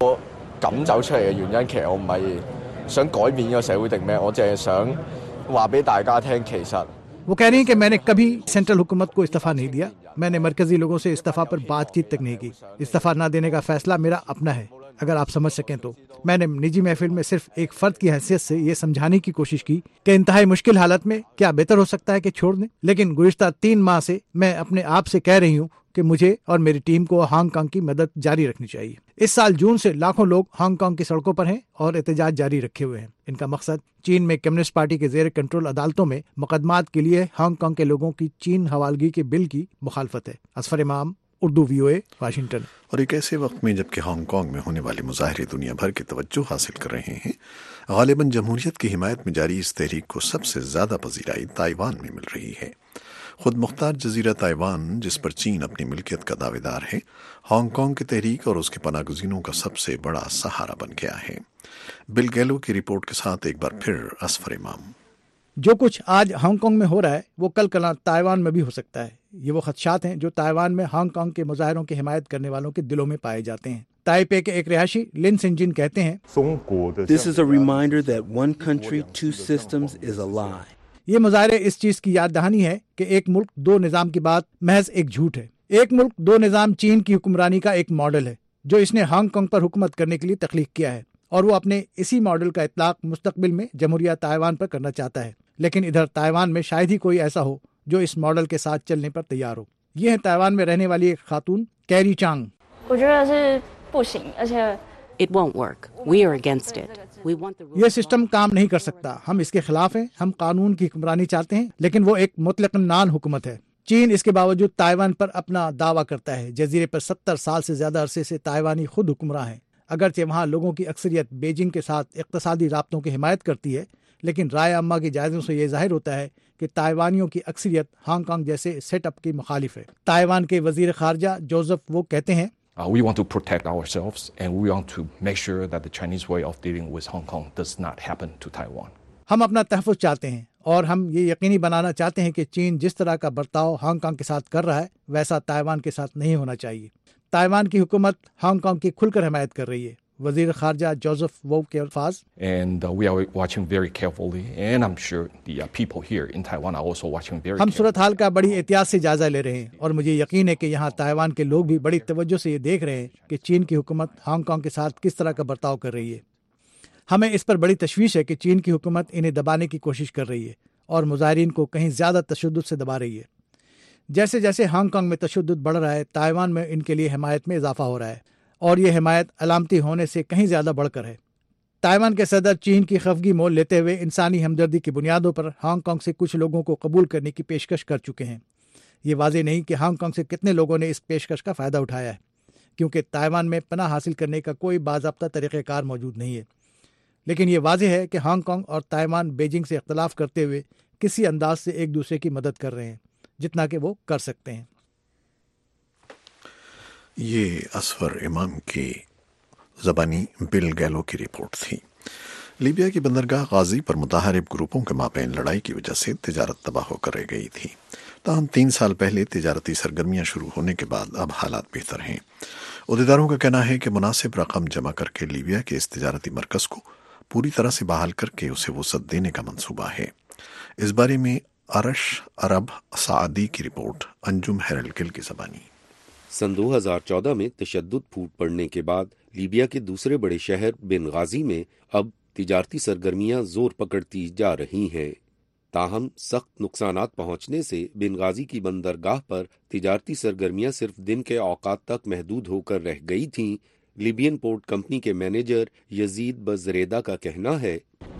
वो कह रही हैं कि मैंने कभी सेंट्रल हुकूमत को इस्तीफा नहीं दिया, मैंने मरकजी लोगों से इस्तीफा पर बातचीत तक नहीं की। इस्तीफा न देने का फैसला मेरा अपना है। अगर आप समझ सकें तो। मैंने निजी महफिल में सिर्फ एक फर्द की हैसियत से ये समझाने की कोशिश की कि इंतहाई मुश्किल हालत में क्या बेहतर हो सकता है कि छोड़ दें, लेकिन गुज़िश्ता तीन माह से मैं अपने आप से कह रही हूँ कि मुझे और मेरी टीम को हांगकांग की मदद जारी रखनी चाहिए। इस साल जून से लाखों लोग हांगकांग की सड़कों पर हैं और एहतजाज जारी रखे हुए हैं। इनका मकसद चीन में कम्युनिस्ट पार्टी के जेर कंट्रोल अदालतों में मुकदमात के लिए हांगकांग के लोगों की चीन हवालगी के बिल की मुखालफत है। असफर इमाम, उर्दू वीओए, वाशिंगटन। और एक ऐसे वक्त में जबकि हांगकांग में होने वाले मुजाहरे दुनिया भर की तवज्जो हासिल कर रहे हैं, गालिबन जमहूरियत की हिमायत में जारी इस तहरीक को सबसे ज्यादा पजीराई ताइवान में मिल रही है। खुद मुख्तार जजीरा ताइवान, जिस पर चीन अपनी मिल्कियत का दावेदार है, हांगकांग की तहरीक और उसके पनागज़ीनों का सबसे बड़ा सहारा बन गया है। बिल गैलो की रिपोर्ट के साथ एक बार फिर असफर इमाम। जो कुछ आज हांगकांग में हो रहा है वो कल कल ताइवान में भी हो सकता है। ये वो खदशात हैं जो ताइवान में हांगकांग के मुजाहिरों की हिमायत करने वालों के दिलों में पाए जाते हैं। ताइपे के एक रिहायशी लिन सिंजिन कहते हैं, This is a reminder that one country, two systems is a lie. ये मुजाहिरे इस चीज की याद दहानी है कि एक मुल्क दो निज़ाम की बात महज एक झूठ है। एक मुल्क दो निज़ाम चीन की हुक्मरानी का एक मॉडल है जो इसने हांगकांग पर हुकूमत करने के लिए तख्लीक किया है, और वो अपने इसी मॉडल का इतलाक मुस्तकबिल में जमहूरिया ताइवान पर करना चाहता है। लेकिन इधर ताइवान में शायद ही कोई ऐसा हो जो इस मॉडल के साथ चलने पर तैयार हो। ये है ताइवान में रहने वाली एक खातून Carrie Chang. It won't work. We are against it. We want the ये सिस्टम काम नहीं कर सकता, हम इसके खिलाफ हैं। हम कानून की हुक्मरानी चाहते हैं, लेकिन वो एक मुतलक नान हुकूमत है। चीन इसके बावजूद ताइवान पर अपना दावा करता है। जजीरे पर सत्तर साल से ज्यादा अरसे से ताइवानी खुद हुक्मरान है। अगरचे वहाँ लोगों की अक्सरियत बीजिंग के साथ इक्तसादी राब्तों की हिमायत करती है, लेकिन राय अम्मा की जायज़ों से ये जाहिर होता है कि ताइवानियों की अक्सरियत हांगकांग जैसे सेटअप की मुखालिफ है। ताइवान के वजीर खारजा जोसेफ वो कहते हैं, Uh, we want to protect ourselves and we want to make sure that the Chinese way of dealing with Hong Kong does not happen to Taiwan. हम अपना तहफ़्फ़ुज़ चाहते हैं और हम ये यकीनी बनाना चाहते हैं कि चीन जिस तरह का बर्ताव हांगकांग के साथ कर रहा है वैसा ताइवान के साथ नहीं होना चाहिए। ताइवान की हुकूमत हांगकांग की खुलकर हिमायत कर रही है। वजीर खारजा जोसेफ वो के अल्फाज, And uh, we are watching very carefully, and I'm sure the uh, people here in Taiwan are also watching very हम carefully. सूरत हाल का बड़ी एहतियात से जायजा ले रहे हैं और मुझे यकीन है कि यहाँ ताइवान के लोग भी बड़ी तवज्जो से ये देख रहे हैं कि चीन की हुकूमत हांगकांग के साथ किस तरह का बर्ताव कर रही है। हमें इस पर बड़ी तशवीश है कि चीन की हुकूमत इन्हें दबाने की कोशिश कर रही है और मुजाहिरीन को कहीं ज़्यादा तशद्दुद से दबा रही है। जैसे जैसे हांगकांग में तशद्दुद बढ़ रहा है, ताइवान में इनके लिए हिमायत में इजाफा हो रहा है और ये हिमायत अलामती होने से कहीं ज़्यादा बढ़कर है। ताइवान के सदर चीन की खफगी मोल लेते हुए इंसानी हमदर्दी की बुनियादों पर हांगकांग से कुछ लोगों को कबूल करने की पेशकश कर चुके हैं। ये वाज़ेह नहीं कि हांगकांग से कितने लोगों ने इस पेशकश का फ़ायदा उठाया है, क्योंकि ताइवान में पनाह हासिल करने का कोई बाज़ाब्ता तरीक़ेकार मौजूद नहीं है। लेकिन ये वाज़ेह है कि हांगकांग और ताइवान बीजिंग से इख्तलाफ करते हुए किसी अंदाज से एक दूसरे की मदद कर रहे हैं, जितना कि वो कर सकते हैं। ये असफर इमाम की ज़बानी बिल गैलो की रिपोर्ट थी। लीबिया की बंदरगाह गाजी पर मुताहरिब ग्रुपों के माबैन लड़ाई की वजह से तिजारत तबाह होकर रह गई थी। ताहम तीन साल पहले तिजारती सरगर्मियां शुरू होने के बाद अब हालात बेहतर हैं। उहदेदारों का कहना है कि मुनासिब रकम जमा करके लीबिया के इस तिजारती मरकज़ को पूरी तरह से बहाल करके उसे वसअत देने का मंसूबा है। इस बारे में अरश अरब सादी की रिपोर्ट, अंजुम हेरल्ड गिल की ज़बानी। सन दो हज़ार चौदह में तशद्दुद फूट पड़ने के बाद लीबिया के दूसरे बड़े शहर बेनगाजी में अब तिजारती सरगर्मियां जोर पकड़ती जा रही हैं। ताहम सख्त नुकसानात पहुंचने से बेनगाजी की बंदरगाह पर तिजारती सरगर्मियां सिर्फ दिन के औकात तक महदूद होकर रह गई थीं। लीबियन पोर्ट कंपनी के मैनेजर यजीद बजरेदा का कहना है,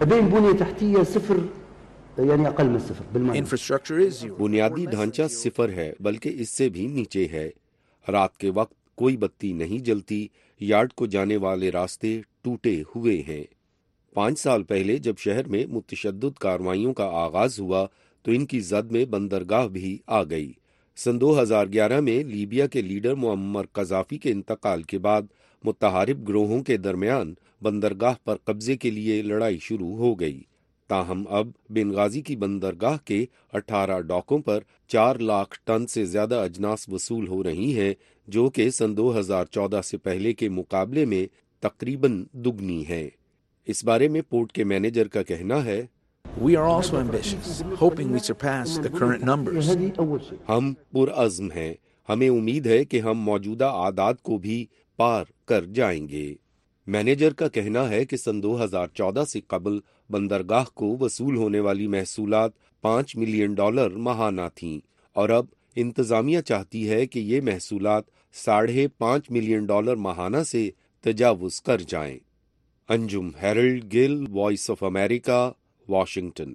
बुनियादी ढांचा सिफर है, बल्कि इससे भी नीचे है। रात के वक्त कोई बत्ती नहीं जलती, यार्ड को जाने वाले रास्ते टूटे हुए हैं। पाँच साल पहले जब शहर में मुतशद्दिद कार्रवाइयों का आगाज हुआ तो इनकी जद में बंदरगाह भी आ गई। सन दो हज़ार ग्यारह में लीबिया के लीडर मुअम्मर कज़ाफी के इंतकाल के बाद मुत्तहारिब ग्रोहों के दरमियान बंदरगाह पर कब्जे के लिए लड़ाई शुरू हो गई। ताहम अब बेनगाजी की बंदरगाह के अठारह डॉकों पर चार लाख टन से ज्यादा अजनास वसूल हो रही हैं, जो कि सन दो हज़ार चौदह से पहले के मुकाबले में तकरीबन दुगनी है। इस बारे में पोर्ट के मैनेजर का कहना है, We are also ambitious, hoping we surpass the current numbers. हम पुरअज़्म हैं, हमें उम्मीद है कि हम मौजूदा आदाद को भी पार कर जाएंगे। مینیجر کا کہنا ہے کہ سن دو ہزار چودہ سے قبل بندرگاہ کو وصول ہونے والی محصولات پانچ ملین ڈالر ماہانہ تھیں اور اب انتظامیہ چاہتی ہے کہ یہ محصولات ساڑھے پانچ ملین ڈالر ماہانہ سے تجاوز کر جائیں۔ Anjum Herald Gill, Voice of America, Washington.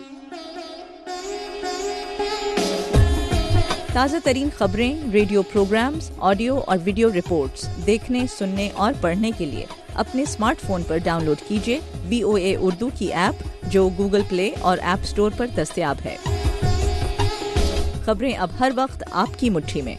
تازہ ترین خبریں، ریڈیو پروگرامز، آڈیو اور ویڈیو رپورٹس دیکھنے، سننے اور پڑھنے کے لیے اپنے اسمارٹ فون پر ڈاؤن لوڈ کیجیے وی او اے اردو کی ایپ جو گوگل پلے اور ایپ سٹور پر دستیاب ہے۔ خبریں اب ہر وقت آپ کی مٹھی میں۔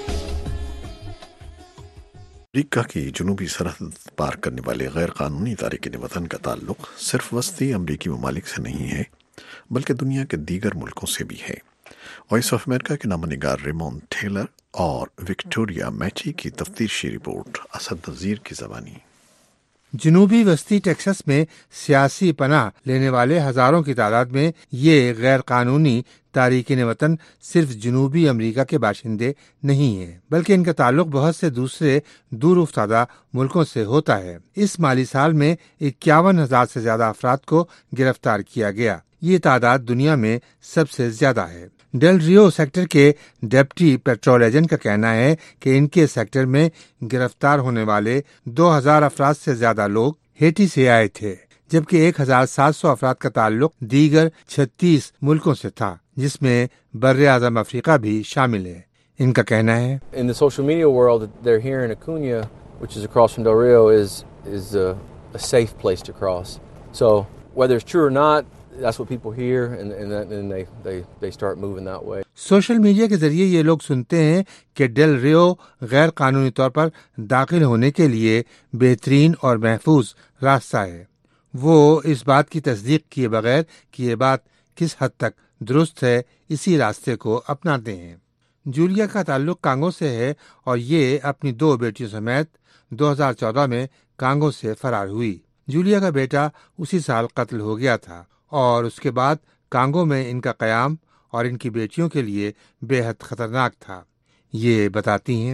امریکہ کی جنوبی سرحد پار کرنے والے غیر قانونی تارکین وطن کا تعلق صرف وسطی امریکی ممالک سے نہیں ہے بلکہ دنیا کے دیگر ملکوں سے بھی ہے۔ وائس آف امریکہ کے نامہ نگار ریمون ٹیلر اور وکٹوریا میچی کی تفتیشی رپورٹ، اسد نذیر کی زبانی۔ جنوبی وسطی ٹیکساس میں سیاسی پناہ لینے والے ہزاروں کی تعداد میں یہ غیر قانونی تارکین وطن صرف جنوبی امریکہ کے باشندے نہیں ہیں بلکہ ان کا تعلق بہت سے دوسرے دور افتادہ ملکوں سے ہوتا ہے۔ اس مالی سال میں اکیاون ہزار سے زیادہ افراد کو گرفتار کیا گیا۔ یہ تعداد دنیا میں سب سے زیادہ ہے۔ ڈیل ریو سیکٹر کے ڈپٹی پیٹرول ایجنٹ کا کہنا ہے کہ ان کے سیکٹر میں گرفتار ہونے والے دو ہزار افراد سے زیادہ لوگ ہیٹی سے آئے تھے، جبکہ ایک ہزار سات سو افراد کا تعلق دیگر چھتیس ملکوں سے تھا، جس میں بر اعظم افریقہ بھی شامل ہے۔ ان کا کہنا ہے In the social media world, they're here in Acuna, which is across from Del Rio, is is a, a safe place to cross. So whether it's true or not, that's what people hear, and and, that, and they they they start moving that way. Social media کے ذریعے یہ لوگ سنتے ہیں کہ Del Rio غیر قانونی طور پر داخل ہونے کے لیے بہترین اور محفوظ راستہ ہے۔ وہ اس بات کی تصدیق کیے بغیر کہ یہ بات کس حد تک درست ہے اسی راستے کو اپناتے ہیں۔ جولیا کا تعلق کانگو سے ہے اور یہ اپنی دو بیٹیوں سمیت دو ہزار چودہ میں کانگو سے فرار ہوئی۔ جولیا کا بیٹا اسی سال قتل ہو گیا تھا اور اس کے بعد کانگو میں ان کا قیام اور ان کی بیٹیوں کے لیے بے حد خطرناک تھا۔ یہ بتاتی ہیں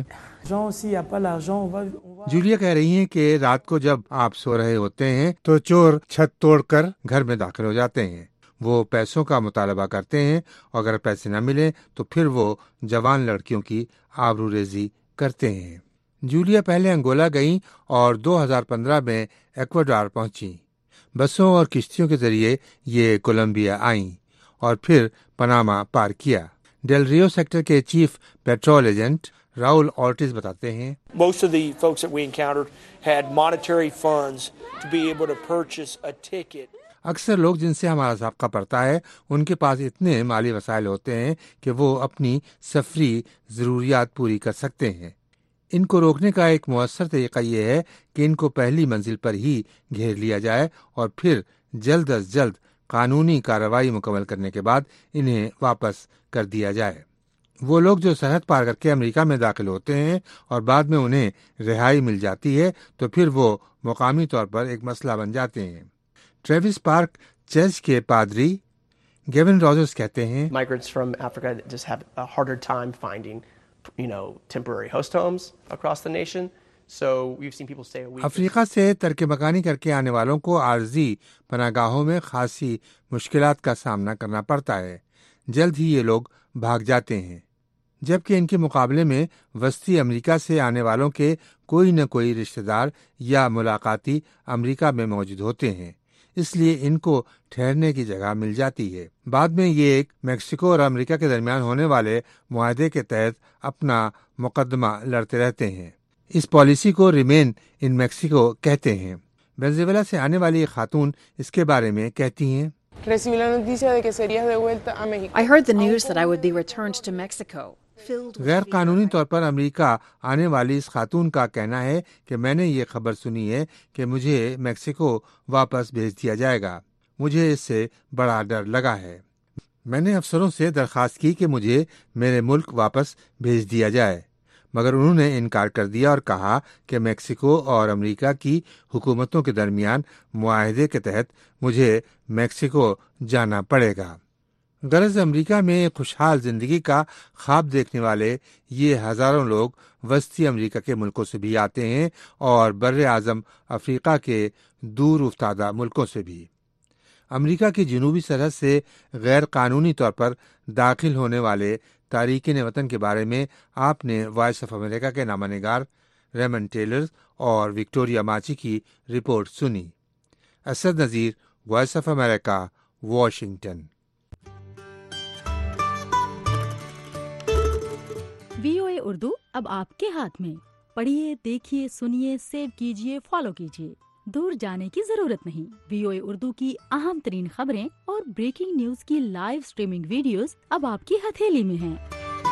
جولیا کہہ رہی ہیں کہ رات کو جب آپ سو رہے ہوتے ہیں تو چور چھت توڑ کر گھر میں داخل ہو جاتے ہیں۔ وہ پیسوں کا مطالبہ کرتے ہیں اور اگر پیسے نہ ملیں تو پھر وہ جوان لڑکیوں کی آبرو ریزی کرتے ہیں۔ جولیا پہلے انگولا گئیں اور دو ہزار پندرہ میں ایکواڈور پہنچی۔ بسوں اور کشتیوں کے ذریعے یہ کولمبیا آئیں اور پھر پاناما پار کیا۔ ڈیل ریو سیکٹر کے chief patrol agent Raul Ortiz بتاتے ہیں Most of the folks that we encountered had monetary funds to be able to purchase a ticket. اکثر لوگ جن سے ہمارا سابقہ پڑتا ہے ان کے پاس اتنے مالی وسائل ہوتے ہیں کہ وہ اپنی سفری ضروریات پوری کر سکتے ہیں۔ ان کو روکنے کا ایک مؤثر طریقہ یہ ہے کہ ان کو پہلی منزل پر ہی گھیر لیا جائے اور پھر جلد از جلد قانونی کارروائی مکمل کرنے کے بعد انہیں واپس کر دیا جائے۔ وہ لوگ جو سرحد پار کر کے امریکہ میں داخل ہوتے ہیں اور بعد میں انہیں رہائی مل جاتی ہے تو پھر وہ مقامی طور پر ایک مسئلہ بن جاتے ہیں۔ ٹریوس پارک چرچ کے پادری گیون روجرز کہتے ہیں Migrants from Africa just have a harder time finding, you know, temporary host homes across the nation. So we've seen people stay a week. افریقہ سے ترک مکانی کر کے آنے والوں کو عارضی پناہ گاہوں میں خاصی مشکلات کا سامنا کرنا پڑتا ہے۔ جلد ہی یہ لوگ بھاگ جاتے ہیں، جبکہ ان کے مقابلے میں وسطی امریکہ سے آنے والوں کے کوئی نہ کوئی رشتہ دار یا ملاقاتی امریکہ میں موجود ہوتے ہیں، اس لیے ان کو ٹھہرنے کی جگہ مل جاتی ہے۔ بعد میں یہ ایک میکسیکو اور امریکہ کے درمیان ہونے والے معاہدے کے تحت اپنا مقدمہ لڑتے رہتے ہیں۔ اس پالیسی کو ریمین ان میکسیکو کہتے ہیں۔ وینزویلا سے آنے والی ایک خاتون اس کے بارے میں کہتی ہیں I heard the news that I would be returned to Mexico. غیر قانونی طور پر امریکہ آنے والی اس خاتون کا کہنا ہے کہ میں نے یہ خبر سنی ہے کہ مجھے میکسیکو واپس بھیج دیا جائے گا۔ مجھے اس سے بڑا ڈر لگا ہے۔ میں نے افسروں سے درخواست کی کہ مجھے میرے ملک واپس بھیج دیا جائے، مگر انہوں نے انکار کر دیا اور کہا کہ میکسیکو اور امریکہ کی حکومتوں کے درمیان معاہدے کے تحت مجھے میکسیکو جانا پڑے گا۔ غرض امریکہ میں خوشحال زندگی کا خواب دیکھنے والے یہ ہزاروں لوگ وسطی امریکہ کے ملکوں سے بھی آتے ہیں اور بر اعظم افریقہ کے دور افتادہ ملکوں سے بھی۔ امریکہ کی جنوبی سرحد سے غیر قانونی طور پر داخل ہونے والے تارکین وطن کے بارے میں آپ نے وائس آف امریکہ کے نامہ نگار ریمن ٹیلر اور وکٹوریا ماچی کی رپورٹ سنی۔ Asad Nazir, Voice of America, Washington. V O A Urdu اب آپ کے ہاتھ میں۔ پڑھیے، دیکھیے، سنیے، سیو کیجیے، فالو کیجیے۔ دور جانے کی ضرورت نہیں۔ وی او اے اردو کی اہم ترین خبریں اور بریکنگ نیوز کی لائیو سٹریمنگ ویڈیوز اب آپ کی ہتھیلی میں ہیں۔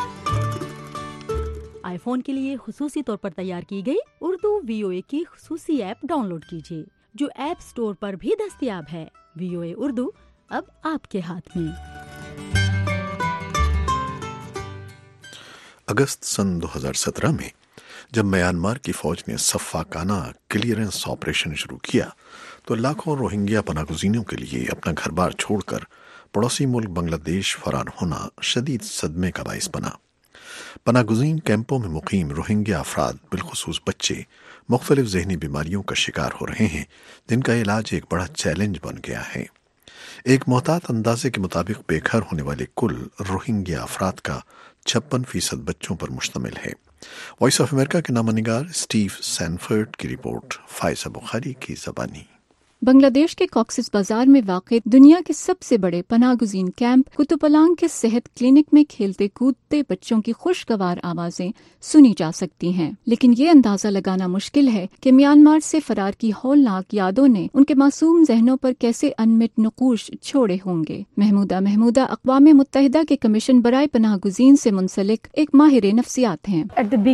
آئی فون کے لیے خصوصی طور پر تیار کی گئی اردو وی او اے کی خصوصی ایپ ڈاؤن لوڈ کیجیے، جو ایپ سٹور پر بھی دستیاب ہے۔ وی او اے اردو اب آپ کے ہاتھ میں۔ اگست سن دو ہزار سترہ میں جب میانمار کی فوج نے صفاقانہ کلیئرنس آپریشن شروع کیا تو لاکھوں روہنگیا پناہ گزینوں کے لیے اپنا گھر بار چھوڑ کر پڑوسی ملک بنگلہ دیش فرار ہونا شدید صدمے کا باعث بنا۔ پناہ گزین کیمپوں میں مقیم روہنگیا افراد، بالخصوص بچے، مختلف ذہنی بیماریوں کا شکار ہو رہے ہیں، جن کا علاج ایک بڑا چیلنج بن گیا ہے۔ ایک محتاط اندازے کے مطابق بے گھر ہونے والے کل روہنگیا افراد کا چھپن فیصد بچوں پر مشتمل ہے۔ وائس آف امریکہ کے نامہ نگار اسٹیو سینفرڈ کی رپورٹ، فائزہ بخاری کی زبانی۔ بنگلہ دیش کے کاکسس بازار میں واقع دنیا کے سب سے بڑے پناہ گزین کیمپ کتوپلانگ کے صحت کلینک میں کھیلتے کودتے بچوں کی خوشگوار آوازیں سنی جا سکتی ہیں، لیکن یہ اندازہ لگانا مشکل ہے کہ میانمار سے فرار کی ہولناک یادوں نے ان کے معصوم ذہنوں پر کیسے انمٹ نقوش چھوڑے ہوں گے۔ محمودہ محمودہ اقوام متحدہ کے کمیشن برائے پناہ گزین سے منسلک ایک ماہر نفسیات ہیں۔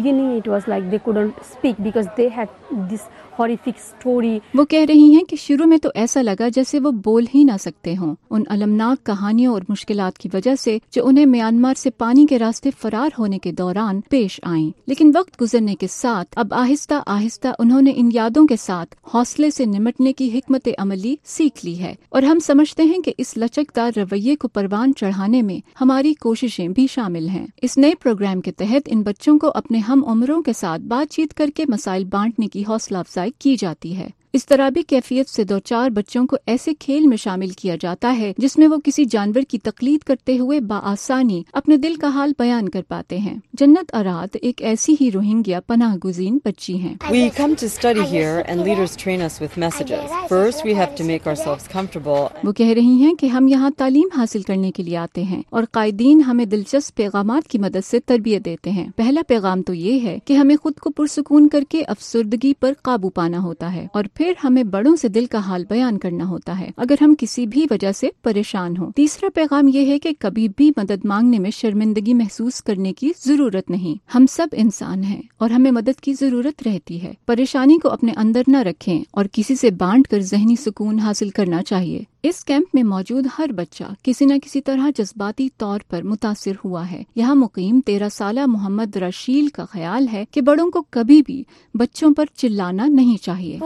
وہ کہہ رہی ہیں کہ شروع میں تو ایسا لگا جیسے وہ بول ہی نہ سکتے ہوں، ان المناک کہانیوں اور مشکلات کی وجہ سے جو انہیں میانمار سے پانی کے راستے فرار ہونے کے دوران پیش آئیں، لیکن وقت گزرنے کے ساتھ اب آہستہ آہستہ انہوں نے ان یادوں کے ساتھ حوصلے سے نمٹنے کی حکمت عملی سیکھ لی ہے، اور ہم سمجھتے ہیں کہ اس لچکدار رویے کو پروان چڑھانے میں ہماری کوششیں بھی شامل ہیں۔ اس نئے پروگرام کے تحت ان بچوں کو اپنے ہم عمروں کے ساتھ بات چیت کر کے مسائل بانٹنے کی حوصلہ افزائی کی جاتی ہے۔ اس طرح بھی کیفیت سے دو چار بچوں کو ایسے کھیل میں شامل کیا جاتا ہے جس میں وہ کسی جانور کی تقلید کرتے ہوئے بآسانی اپنے دل کا حال بیان کر پاتے ہیں۔ جنت اراد ایک ایسی ہی روہنگیا پناہ گزین بچی ہیں۔ We come to study here and leaders train us with messages. First we have to make ourselves comfortable. وہ کہہ رہی ہیں کہ ہم یہاں تعلیم حاصل کرنے کے لیے آتے ہیں اور قائدین ہمیں دلچسپ پیغامات کی مدد سے تربیت دیتے ہیں۔ پہلا پیغام تو یہ ہے کہ ہمیں خود کو پرسکون کر کے افسردگی پر قابو پانا ہوتا ہے، اور پھر ہمیں بڑوں سے دل کا حال بیان کرنا ہوتا ہے اگر ہم کسی بھی وجہ سے پریشان ہوں۔ تیسرا پیغام یہ ہے کہ کبھی بھی مدد مانگنے میں شرمندگی محسوس کرنے کی ضرورت نہیں۔ ہم سب انسان ہیں اور ہمیں مدد کی ضرورت رہتی ہے۔ پریشانی کو اپنے اندر نہ رکھیں اور کسی سے بانٹ کر ذہنی سکون حاصل کرنا چاہیے۔ اس کیمپ میں موجود ہر بچہ کسی نہ کسی طرح جذباتی طور پر متاثر ہوا ہے۔ یہاں مقیم تیرہ سالہ محمد رشیل کا خیال ہے کہ بڑوں کو کبھی بھی بچوں پر چلانا نہیں چاہیے۔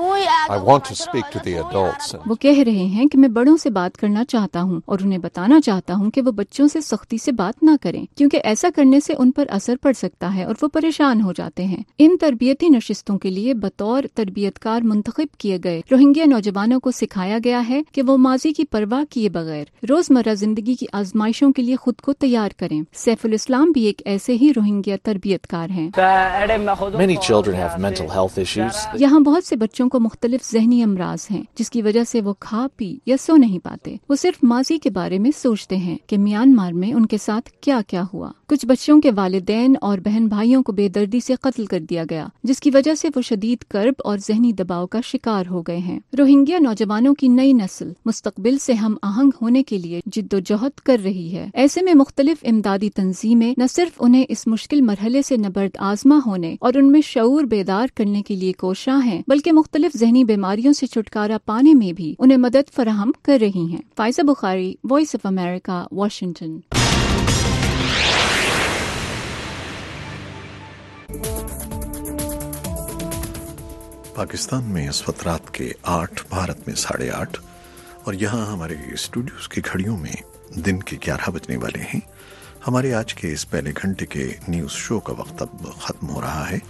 وہ کہہ رہے ہیں کہ میں بڑوں سے بات کرنا چاہتا ہوں اور انہیں بتانا چاہتا ہوں کہ وہ بچوں سے سختی سے بات نہ کریں، کیونکہ ایسا کرنے سے ان پر اثر پڑ سکتا ہے اور وہ پریشان ہو جاتے ہیں۔ ان تربیتی نشستوں کے لیے بطور تربیت کار منتخب کیے گئے روہنگیا نوجوانوں کو سکھایا گیا ہے کہ وہ ماضی کی پرواہ کیے بغیر روزمرہ زندگی کی آزمائشوں کے لیے خود کو تیار کریں۔ سیف الاسلام بھی ایک ایسے ہی روہنگیا تربیت کار ہیں۔ Many children have mental health issues. یہاں بہت سے بچوں کو مختلف ذہنی امراض ہیں جس کی وجہ سے وہ کھا پی یا سو نہیں پاتے۔ وہ صرف ماضی کے بارے میں سوچتے ہیں کہ میانمار میں ان کے ساتھ کیا کیا ہوا۔ کچھ بچوں کے والدین اور بہن بھائیوں کو بے دردی سے قتل کر دیا گیا، جس کی وجہ سے وہ شدید کرب اور ذہنی دباؤ کا شکار ہو گئے ہیں۔ روہنگیا نوجوانوں کی نئی نسل مستقبل سے ہم آہنگ ہونے کے لیے جد و جہد کر رہی ہے۔ ایسے میں مختلف امدادی تنظیمیں نہ صرف انہیں اس مشکل مرحلے سے نبرد آزما ہونے اور ان میں شعور بیدار کرنے کے لیے کوشاں ہیں، بلکہ مختلف ذہنی بیماریوں سے چھٹکارا پانے میں بھی انہیں مدد فراہم کر رہی ہیں۔ Faiza Bukhari, Voice of America, Washington. Pakistan میں اس وقت رات کے آٹھ، بھارت میں ساڑھے آٹھ، اور یہاں ہمارے اسٹوڈیوز کی گھڑیوں میں दिन के ग्यारह बजने वाले हैं। हमारे आज के इस पहले घंटे के न्यूज़ शो का वक्त अब ख़त्म हो रहा है।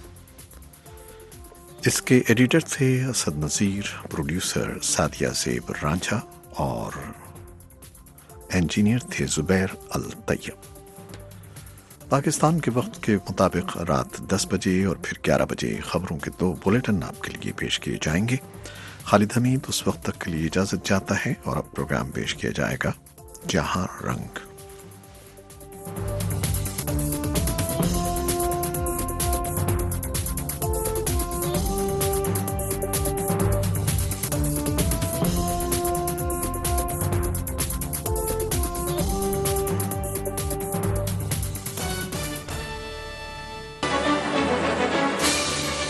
इसके एडिटर थे असद नज़ीर, प्रोड्यूसर सादिया ज़ेब रांझा और इंजीनियर थे ज़ुबैर अल तैयब। पाकिस्तान के वक्त के मुताबिक रात दस बजे और फिर ग्यारह बजे खबरों के दो बुलेटिन आपके लिए पेश किए जाएंगे। खालिद हमीद उस वक्त तक के लिए इजाज़त चाहता है और अब प्रोग्राम पेश किया जाएगा जहां रंग।